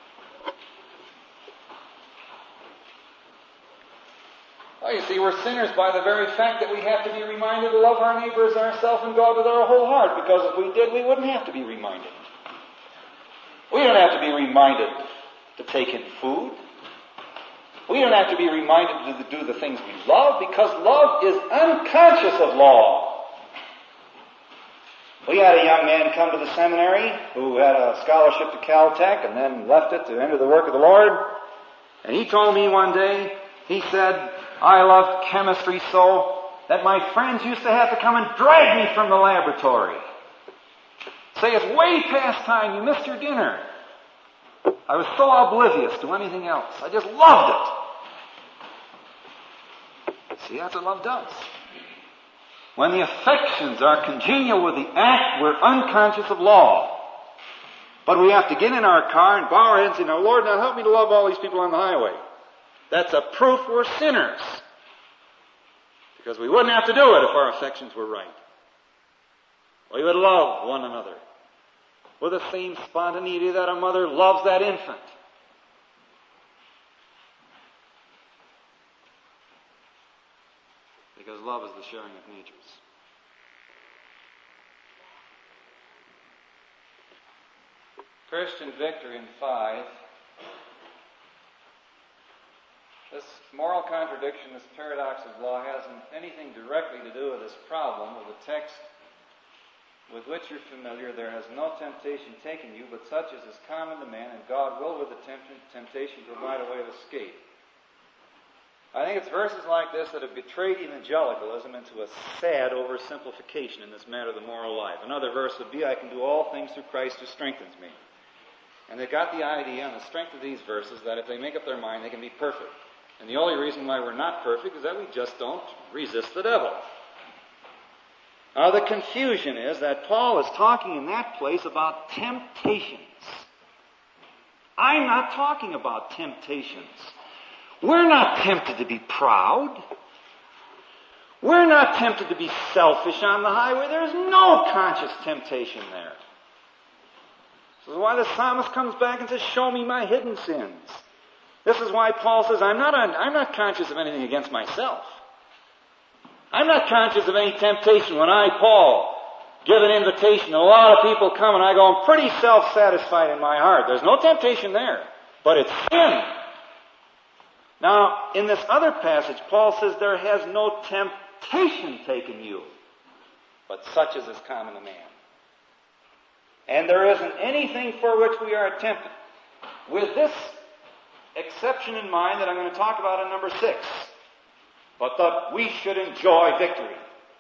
C: Well, you see, we're sinners by the very fact that we have to be reminded to love our neighbor as ourselves and God with our whole heart, because if we did, we wouldn't have to be reminded. We don't have to be reminded to take in food. We don't have to be reminded to do the things we love, because love is unconscious of law.
A: We had a young man come to the seminary who had a scholarship to Caltech and then left it to enter the work of the Lord. And he told me one day, he said, I loved chemistry so that my friends used to have to come and drag me from the laboratory. Say, it's way past time, you missed your dinner. I was so oblivious to anything else. I just loved it. See, that's what love does. When the affections are congenial with the act, we're unconscious of law. But we have to get in our car and bow our heads and say, now, Lord, now help me to love all these people on the highway. That's a proof we're sinners. Because we wouldn't have to do it if our affections were right. We would love one another with the same spontaneity that a mother loves that infant. Because love is the sharing of natures. Christian victory in five. This moral contradiction, this paradox of law, hasn't anything directly to do with this problem of the text with which you're familiar. There has no temptation taken you, but such as is common to man, and God will with the tempt- temptation provide a way of escape. I think it's verses like this that have betrayed evangelicalism into a sad oversimplification in this matter of the moral life. Another verse would be, I can do all things through Christ who strengthens me. And they've got the idea on the strength of these verses that if they make up their mind, they can be perfect. And the only reason why we're not perfect is that we just don't resist the devil. Now, the confusion is that Paul is talking in that place about temptations. I'm not talking about temptations. We're not tempted to be proud. We're not tempted to be selfish on the highway. There's no conscious temptation there. This is why the psalmist comes back and says, show me my hidden sins. This is why Paul says, I'm not, un- I'm not conscious of anything against myself. I'm not conscious of any temptation when I, Paul, give an invitation. A lot of people come and I go, I'm pretty self-satisfied in my heart. There's no temptation there, but it's sin. Now, in this other passage, Paul says there has no temptation taken you, but such as is common to man. And there isn't anything for which we are tempted. With this exception in mind that I'm going to talk about in number six, but that we should enjoy victory.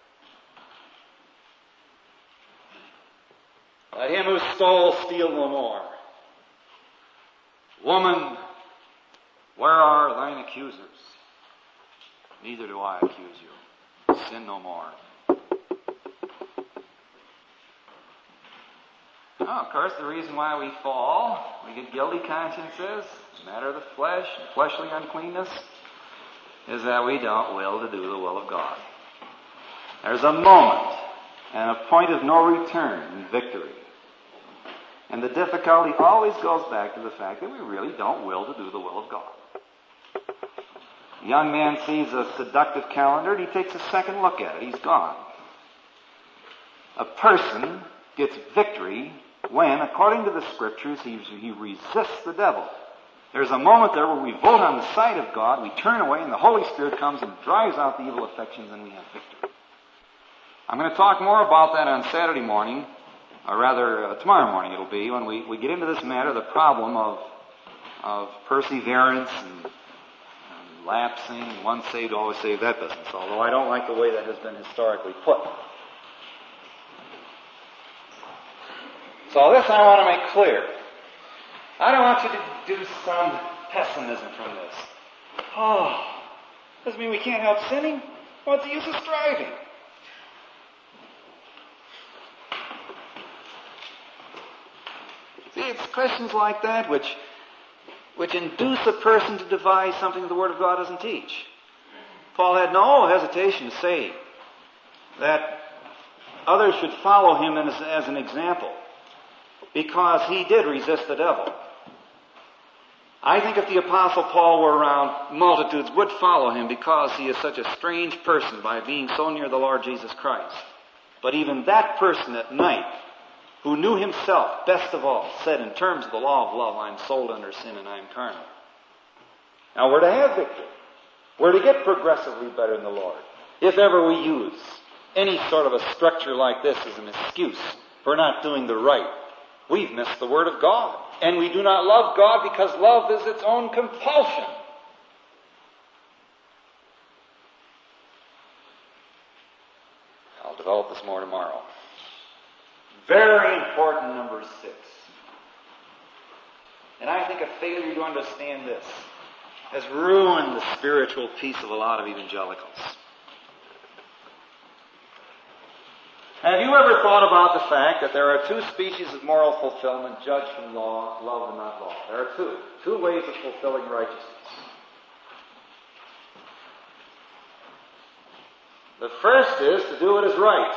A: Let him who stole steal no more. Woman, where are thine accusers? Neither do I accuse you. Sin no more. Now, of course, the reason why we fall, we get guilty consciences, matter of the flesh, fleshly uncleanness, is that we don't will to do the will of God. There's a moment and a point of no return in victory. And the difficulty always goes back to the fact that we really don't will to do the will of God. A young man sees a seductive calendar and he takes a second look at it. He's gone. A person gets victory when, according to the Scriptures, he, he resists the devil. There's a moment there where we vote on the side of God, we turn away, and the Holy Spirit comes and drives out the evil affections, and we have victory. I'm going to talk more about that on Saturday morning, or rather uh, tomorrow morning it'll be, when we, we get into this matter, the problem of, of perseverance and, and lapsing, and once saved, always saved, that business, although I don't like the way that has been historically put. So this I want to make clear. I don't want you to do some pessimism from this. Oh, doesn't mean we can't help sinning. What's the use of striving? See, it's questions like that which, which induce a person to devise something that the Word of God doesn't teach. Paul had no hesitation to say that others should follow him as, as an example, because he did resist the devil. I think if the Apostle Paul were around, multitudes would follow him because he is such a strange person by being so near the Lord Jesus Christ. But even that person at night, who knew himself best of all, said in terms of the law of love, I'm sold under sin and I'm carnal. Now we're to have victory. We're to get progressively better in the Lord, if ever we use
C: any sort of a structure like this is an excuse for not doing the right. We've missed the Word of God. And we do not love God because love is its own compulsion. I'll develop this more tomorrow. Very important, number six. And I think a failure to understand this has ruined the spiritual peace of a lot of evangelicals. Have you ever thought about the fact that there are two species of moral fulfillment judged from law, love and not law? There are two. Two ways of fulfilling righteousness. The first is to do what is right.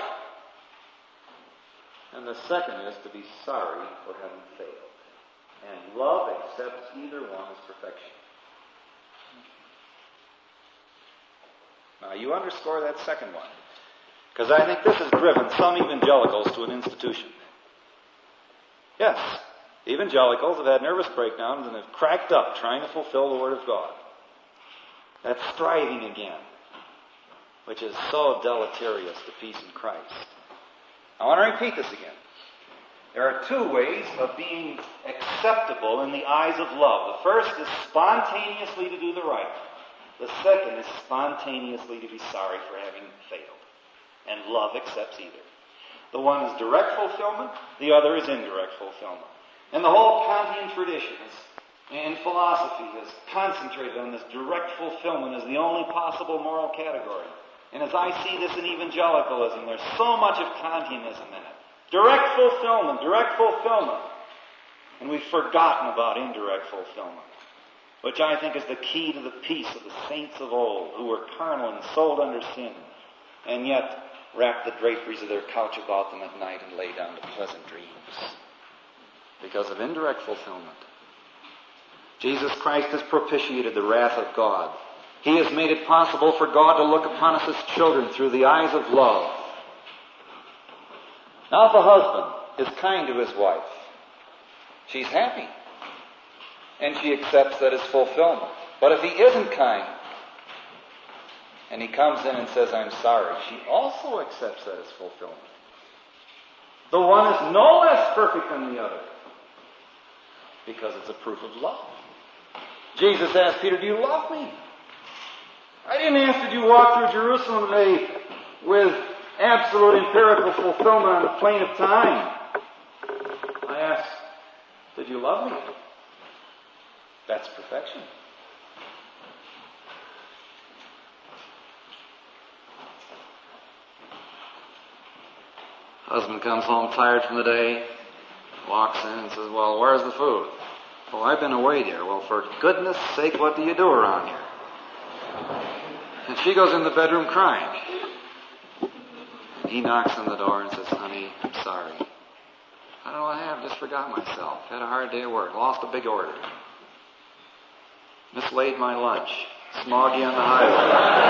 C: And the second is to be sorry for having failed. And love accepts either one as perfection. Now you underscore that second one. Because I think this has driven some evangelicals to an institution. Yes, evangelicals have had nervous breakdowns and have cracked up trying to fulfill the Word of God. That's striving again, which is so deleterious to peace in Christ. I want to repeat this again. There are two ways of being acceptable in the eyes of love. The first is spontaneously to do the right. The second is spontaneously to be sorry for having failed. And love accepts either. The one is direct fulfillment, the other is indirect fulfillment. And the whole Kantian tradition is, and philosophy has concentrated on this direct fulfillment as the only possible moral category. And as I see this in evangelicalism, there's so much of Kantianism in it. Direct fulfillment, direct fulfillment. And we've forgotten about indirect fulfillment, which I think is the key to the peace of the saints of old, who were carnal and sold under sin, and yet wrap the draperies of their couch about them at night and lay down to pleasant dreams. Because of indirect fulfillment. Jesus Christ has propitiated the wrath of God. He has made it possible for God to look upon us as children through the eyes of love. Now if a husband is kind to his wife, she's happy. And she accepts that as fulfillment. But if he isn't kind, and he comes in and says, I'm sorry, she also accepts that as fulfillment. The one is no less perfect than the other, because it's a proof of love. Jesus asked Peter, do you love me? I didn't ask, did you walk through Jerusalem today with absolute empirical fulfillment on the plane of time? I asked, did you love me? That's perfection. Husband comes home tired from the day, walks in and says, well, where's the food? Well, I've been away, dear. Well, for goodness sake, what do you do around here? And she goes in the bedroom crying. And he knocks on the door and says, honey, I'm sorry. I don't know what I have, just forgot myself. Had a hard day at work, lost a big order. Mislaid my lunch. Smoggy on the highway.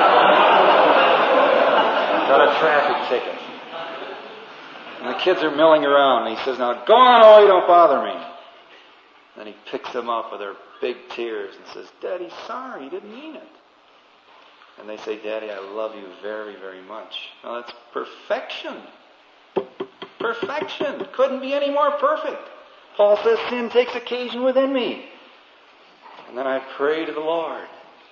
C: Got a traffic ticket. And the kids are milling around, and he says, now go on away, don't bother me. Then he picks them up with their big tears and says, Daddy, sorry, you didn't mean it. And they say, Daddy, I love you very, very much. Now that's perfection. Perfection. Couldn't be any more perfect. Paul says sin takes occasion within me. And then I pray to the Lord.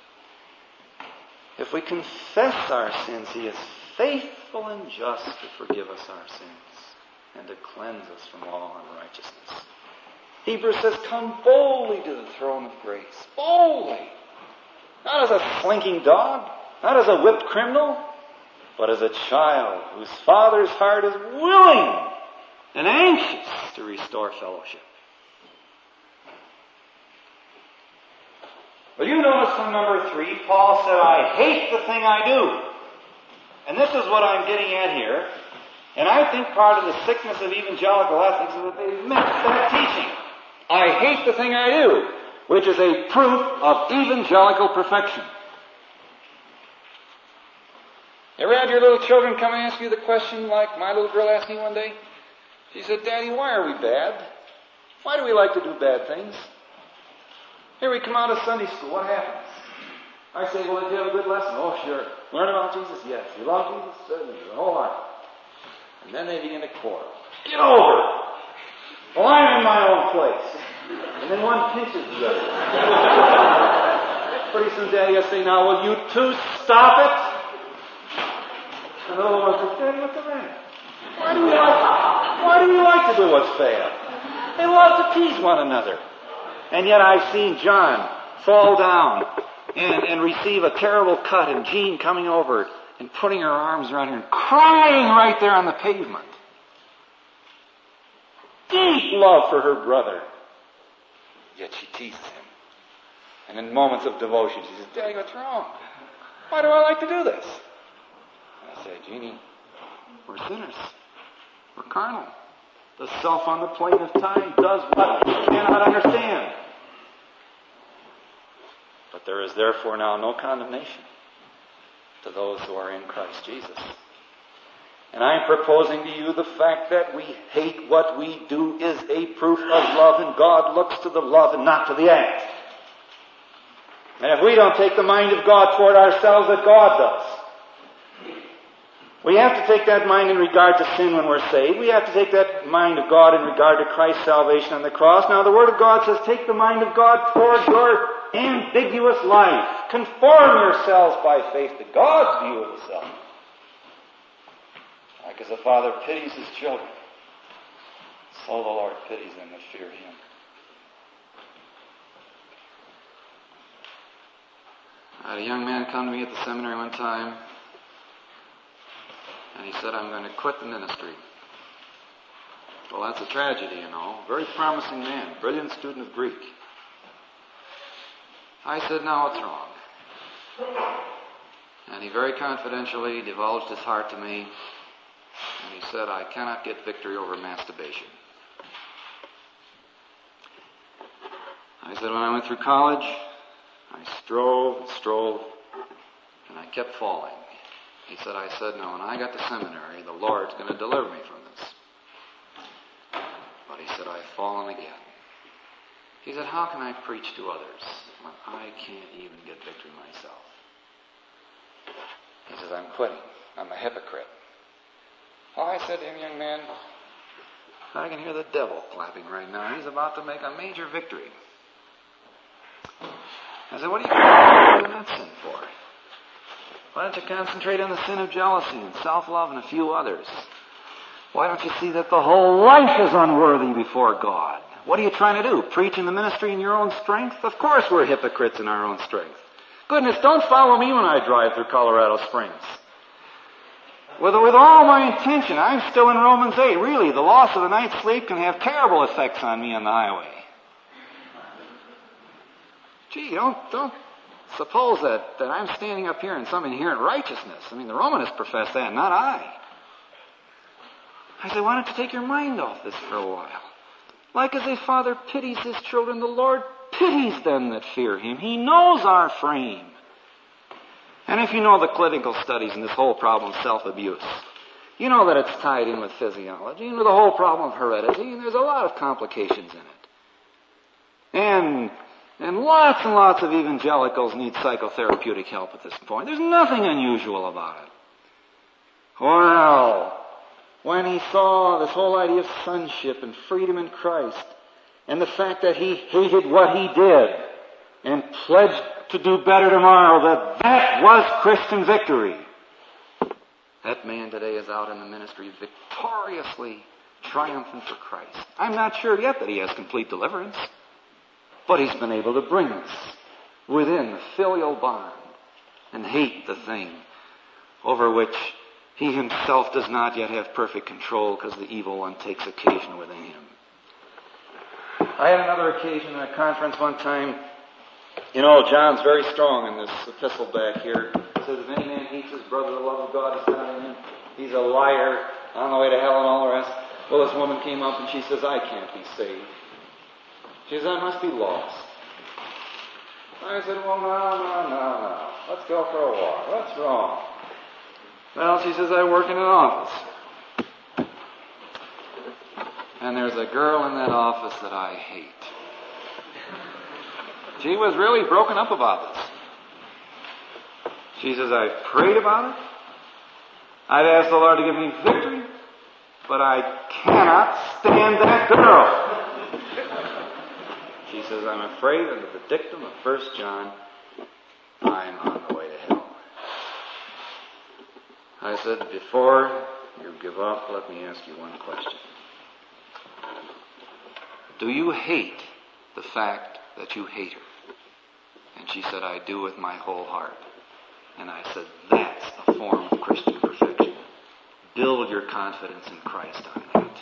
C: If we confess our sins, He is faithful and just to forgive us our sins and to cleanse us from all unrighteousness. Hebrews says, come boldly to the throne of grace. Boldly. Not as a slinking dog, not as a whipped criminal, but as a child whose father's heart is willing and anxious to restore fellowship. Well, you notice from number three, Paul said, I hate the thing I do. And this is what I'm getting at here. And I think part of the sickness of evangelical ethics is that they mix that teaching. I hate the thing I do, which is a proof of evangelical perfection. You ever had your little children come and ask you the question like my little girl asked me one day? She said, Daddy, why are we bad? Why do we like to do bad things? Here we come out of Sunday school. What happens? I say, well, did you have a good lesson? Oh, sure. Learn about Jesus? Yes. You love Jesus? Certainly. Your whole heart. And then they begin to quarrel. Get over it. Well, I'm in my own place. And then one pinches the other. Pretty soon Daddy will say, now will you two stop it? And the little one says, Daddy, what's the matter? Why do you like, why do you like to do what's bad? They love to tease one another. And yet I've seen John fall down and, and receive a terrible cut, and Jean coming over and putting her arms around her and crying right there on the pavement. Deep love for her brother. Yet she teases him. And in moments of devotion, she says, Daddy, what's wrong? Why do I like to do this? And I say, Jeannie, we're sinners. We're carnal. The self on the plane of time does what we cannot understand. But there is therefore now no condemnation to those who are in Christ Jesus. And I'm proposing to you the fact that we hate what we do is a proof of love, and God looks to the love and not to the act. And if we don't take the mind of God toward ourselves that God does, we have to take that mind in regard to sin when we're saved. We have to take that mind of God in regard to Christ's salvation on the cross. Now the Word of God says, take the mind of God toward your ambiguous life. Conform yourselves by faith to God's view of the self. Like as a father pities his children, so the Lord pities them that fear Him. I had a young man come to me at the seminary one time, and he said, I'm going to quit the ministry. Well, that's a tragedy, you know. Very promising man, brilliant student of Greek. I said, now what's wrong? And he very confidentially divulged his heart to me, and he said, I cannot get victory over masturbation. I said, when I went through college, I strove and strove, and I kept falling. He said, I said, no, when I got to seminary, the Lord's going to deliver me from this. But he said, I've fallen again. He said, how can I preach to others when I can't even get victory myself? He says, I'm quitting. I'm a hypocrite. Oh, I said to him, young man, I can hear the devil clapping right now. He's about to make a major victory. I said, what are you doing that sin for? Why don't you concentrate on the sin of jealousy and self-love and a few others? Why don't you see that the whole life is unworthy before God? What are you trying to do? Preach in the ministry in your own strength? Of course we're hypocrites in our own strength. Goodness, don't follow me when I drive through Colorado Springs. With, with all my intention, I'm still in Romans eight. Really, the loss of a night's sleep can have terrible effects on me on the highway. Gee, don't, don't suppose that, that I'm standing up here in some inherent righteousness. I mean, the Romanists profess that, not I. I say, why don't you take your mind off this for a while? Like as a father pities his children, the Lord pities them that fear Him. He knows our frame. And if you know the clinical studies in this whole problem of self-abuse, you know that it's tied in with physiology and with the whole problem of heredity, and there's a lot of complications in it. And, and lots and lots of evangelicals need psychotherapeutic help at this point. There's nothing unusual about it. Well, when he saw this whole idea of sonship and freedom in Christ, and the fact that he hated what he did and pledged to do better tomorrow, that that was Christian victory. That man today is out in the ministry victoriously triumphant for Christ. I'm not sure yet that he has complete deliverance, but he's been able to bring us within the filial bond and hate the thing over which he himself does not yet have perfect control because the evil one takes occasion within him. I had another occasion at a conference one time. You know, John's very strong in this epistle back here. He says, if any man hates his brother, the love of God is not in him. He's a liar, on the way to hell and all the rest. Well, this woman came up and she says, I can't be saved. She says, I must be lost. I said, well, no, no, no, no. Let's go for a walk. What's wrong? Well, she says, I work in an office. And there's a girl in that office that I hate. She was really broken up about this. She says, I've prayed about it. I've asked the Lord to give me victory, but I cannot stand that girl. She says, I'm afraid under the dictum of First John, I'm on the way to hell. I said, before you give up, let me ask you one question. Do you hate the fact that you hate her? And she said, I do with my whole heart. And I said, that's a form of Christian perfection. Build your confidence in Christ on that.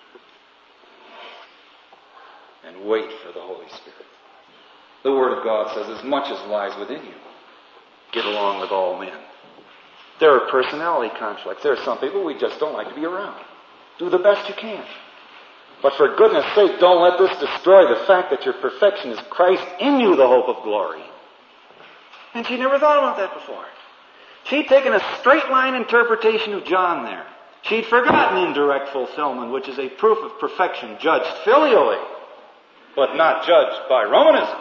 C: And wait for the Holy Spirit. The Word of God says, as much as lies within you, get along with all men. There are personality conflicts. There are some people we just don't like to be around. Do the best you can. But for goodness sake, don't let this destroy the fact that your perfection is Christ in you, the hope of glory. And she never thought about that before. She'd taken a straight line interpretation of John there. She'd forgotten indirect fulfillment, which is a proof of perfection judged filially, but not judged by Romanism.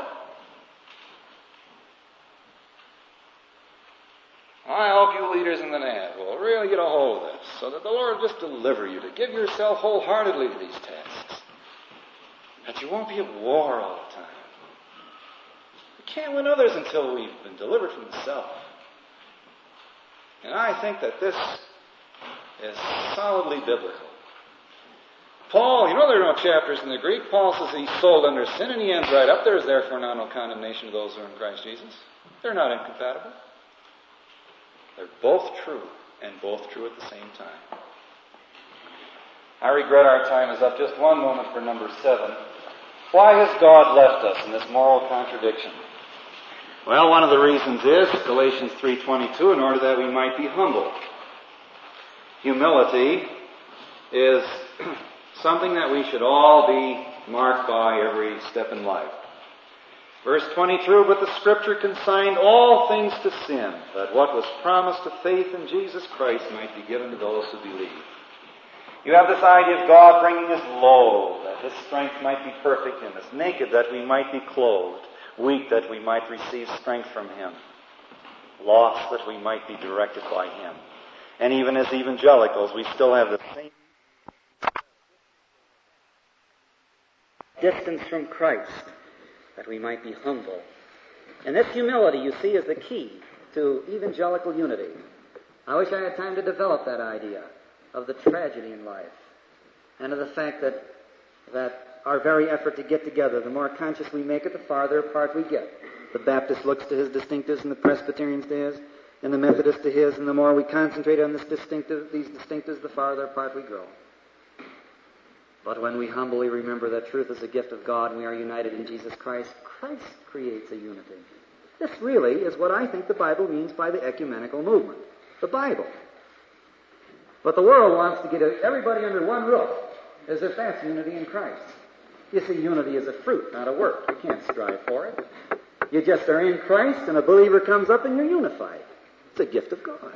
C: I hope you leaders in the N A B will really get a hold of this, so that the Lord will just deliver you to give yourself wholeheartedly to these tasks. That you won't be at war all the time. We can't win others until we've been delivered from the self. And I think that this is solidly biblical. Paul, you know there are no chapters in the Greek. Paul says he's sold under sin, and he ends right up there. Is therefore now no condemnation to those who are in Christ Jesus. They're not incompatible. They're both true, and both true at the same time. I regret our time is up. Just one moment for number seven. Why has God left us in this moral contradiction? Well, one of the reasons is Galatians three twenty-two, in order that we might be humble. Humility is something that we should all be marked by every step in life. Verse twenty-two, but the Scripture consigned all things to sin, that what was promised of faith in Jesus Christ might be given to those who believe. You have this idea of God bringing us low, that His strength might be perfect in us, naked that we might be clothed, weak that we might receive strength from Him, lost that we might be directed by Him. And even as evangelicals, we still have the same distance from Christ, that we might be humble. And this humility, you see, is the key to evangelical unity. I wish I had time to develop that idea of the tragedy in life and of the fact that that our very effort to get together, the more conscious we make it, the farther apart we get. The Baptist looks to his distinctives and the Presbyterians to his, and the Methodist to his, and the more we concentrate on this distinctive, these distinctives, the farther apart we grow. But when we humbly remember that truth is a gift of God and we are united in Jesus Christ, Christ creates a unity. This really is what I think the Bible means by the ecumenical movement. The Bible. But the world wants to get everybody under one roof, as if that's unity in Christ. You see, unity is a fruit, not a work. You can't strive for it. You just are in Christ, and a believer comes up and you're unified. It's a gift of God.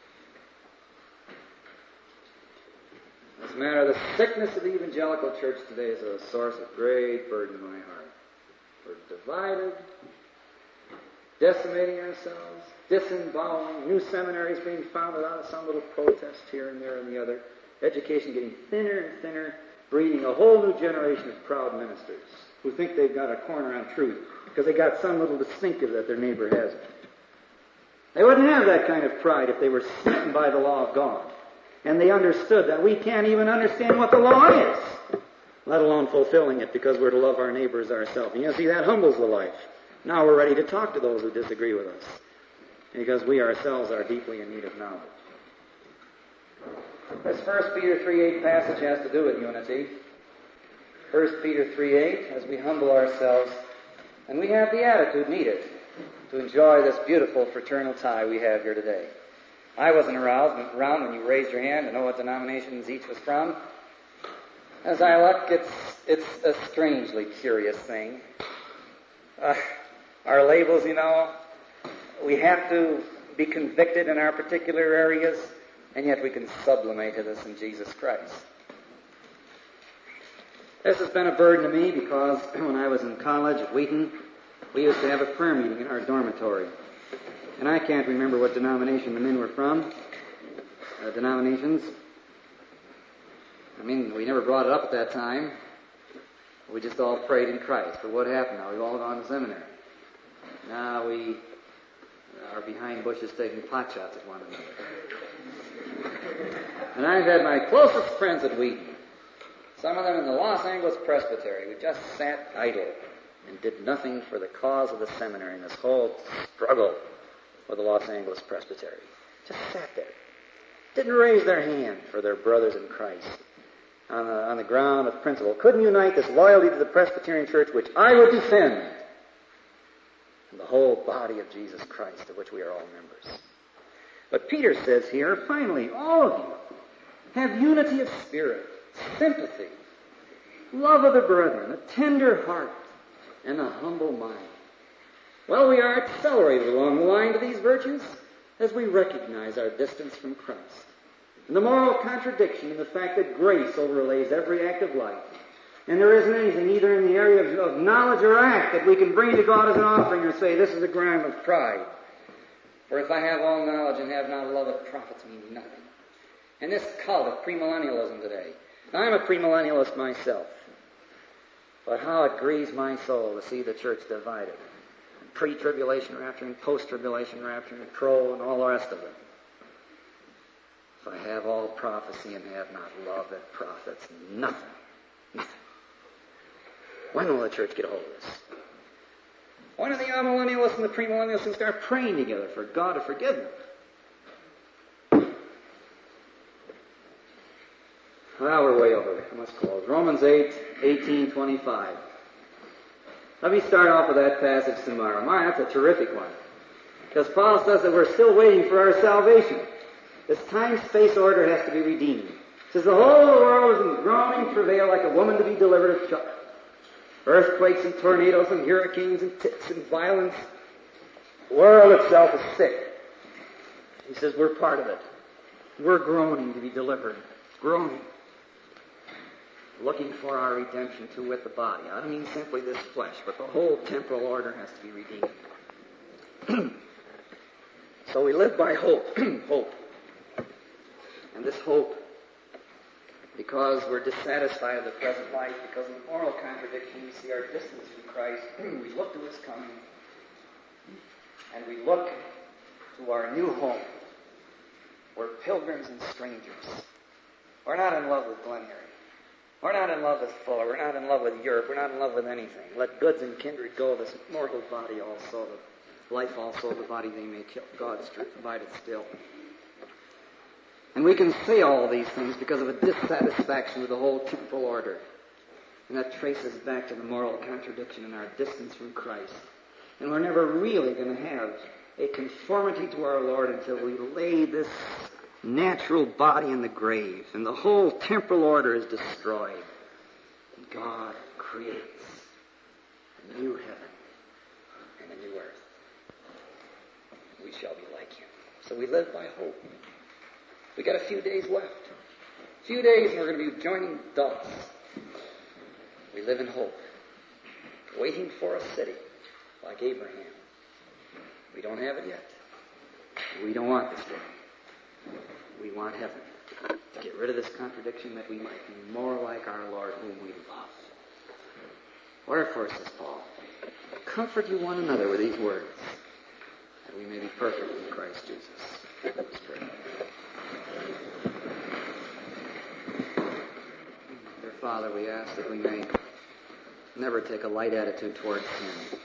C: As a matter of the sickness of the evangelical church today is a source of great burden in my heart. We're divided, decimating ourselves, disemboweling, new seminaries being founded out of some little protest here and there and the other, education getting thinner and thinner, breeding a whole new generation of proud ministers who think they've got a corner on truth because they got some little distinctive that their neighbor hasn't. They wouldn't have that kind of pride if they were smitten by the law of God. And they understood that we can't even understand what the law is, let alone fulfilling it, because we're to love our neighbors ourselves. And you see, that humbles the life. Now we're ready to talk to those who disagree with us, because we ourselves are deeply in need of knowledge. This First Peter three eight passage has to do with unity. First Peter three eight, as we humble ourselves, and we have the attitude needed to enjoy this beautiful fraternal tie we have here today. I wasn't aroused, around when you raised your hand to know what denominations each was from. As I look, it's it's a strangely curious thing. Uh, our labels, you know, we have to be convicted in our particular areas, and yet we can sublimate to this in Jesus Christ. This has been a burden to me because when I was in college at Wheaton, we used to have a prayer meeting in our dormitory.
D: And I can't remember what denomination the men were from. Uh, denominations. I mean, we never brought it up at that time. We just all prayed in Christ. But what happened now? We've all gone to seminary. Now we are behind bushes taking pot shots at one another. And I've had my closest friends at Wheaton. Some of them in the Los Angeles Presbytery who just sat idle and did nothing for the cause of the seminary in this whole struggle for the Los Angeles Presbytery. Just sat there. Didn't raise their hand for their brothers in Christ on the, on the ground of principle. Couldn't unite this loyalty to the Presbyterian Church, which I would defend, and the whole body of Jesus Christ, of which we are all members. But Peter says here, finally, all of you have unity of spirit, sympathy, love of the brethren, a tender heart, and a humble mind. Well, we are accelerated along the line to these virtues as we recognize our distance from Christ, and the moral contradiction in the fact that grace overlays every act of life, and there isn't anything either in the area of, of knowledge or act that we can bring to God as an offering or say, this is a crime of pride. For if I have all knowledge and have not love, it profits me nothing. And this cult of premillennialism today. Now, I'm a premillennialist myself. But how it grieves my soul to see the church divided. Pre-tribulation rapture and post-tribulation rapture and pro and all the rest of it. If I have all prophecy and have not love, it profits nothing. Nothing. When will the church get a hold of this? When do the amillennialists and the premillennialists start praying together for God to forgive them? Well, we're way over. I must close. Romans eight, eighteen, twenty-five. Let me start off with that passage tomorrow. My, that's a terrific one. Because Paul says that we're still waiting for our salvation. This time-space order has to be redeemed. He says the whole world is in groaning travail like a woman to be delivered of child. Earthquakes and tornadoes and hurricanes and tips and violence. The world itself is sick. He says we're part of it. We're groaning to be delivered. Groaning. Looking for our redemption to wit the body. I don't mean simply this flesh, but the whole temporal order has to be redeemed. So we live by hope. Hope. And this hope, because we're dissatisfied with the present life, because of the moral contradiction, we see our distance from Christ, we look to His coming, and we look to our new home. We're pilgrims and strangers. We're not in love with Glen Eyrie. We're not in love with Fuller. We're not in love with Europe. We're not in love with anything. Let goods and kindred go. This mortal body also, the life also, the body they may kill. God's truth abideth still. And we can say all these things because of a dissatisfaction with the whole temporal order. And that traces back to the moral contradiction in our distance from Christ. And we're never really going to have a conformity to our Lord until we lay this natural body in the grave, and the whole temporal order is destroyed. And God creates a new heaven and a new earth. We shall be like Him. So we live by hope. We got a few days left. A few days and we're going to be joining adults. We live in hope, waiting for a city like Abraham. We don't have it yet. We don't want this city. We want heaven, to get rid of this contradiction that we might be more like our Lord whom we love. Wherefore, says Paul, comfort you one another with these words, that we may be perfect in Christ Jesus. Let us pray. Dear Father, we ask that we may never take a light attitude towards sin.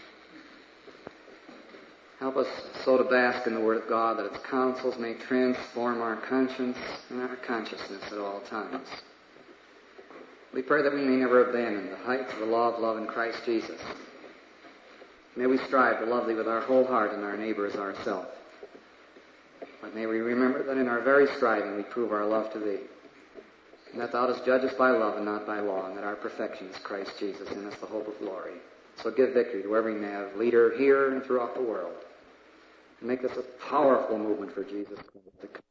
D: Help us so to bask in the Word of God that its counsels may transform our conscience and our consciousness at all times. We pray that we may never abandon the heights of the law of love in Christ Jesus. May we strive to love Thee with our whole heart and our neighbor as ourselves. But may we remember that in our very striving we prove our love to Thee, and that Thou dost judge us by love and not by law, and that our perfection is Christ Jesus in us, the hope of glory. So give victory to every nav, leader here and throughout the world. And make this a powerful movement for Jesus Christ.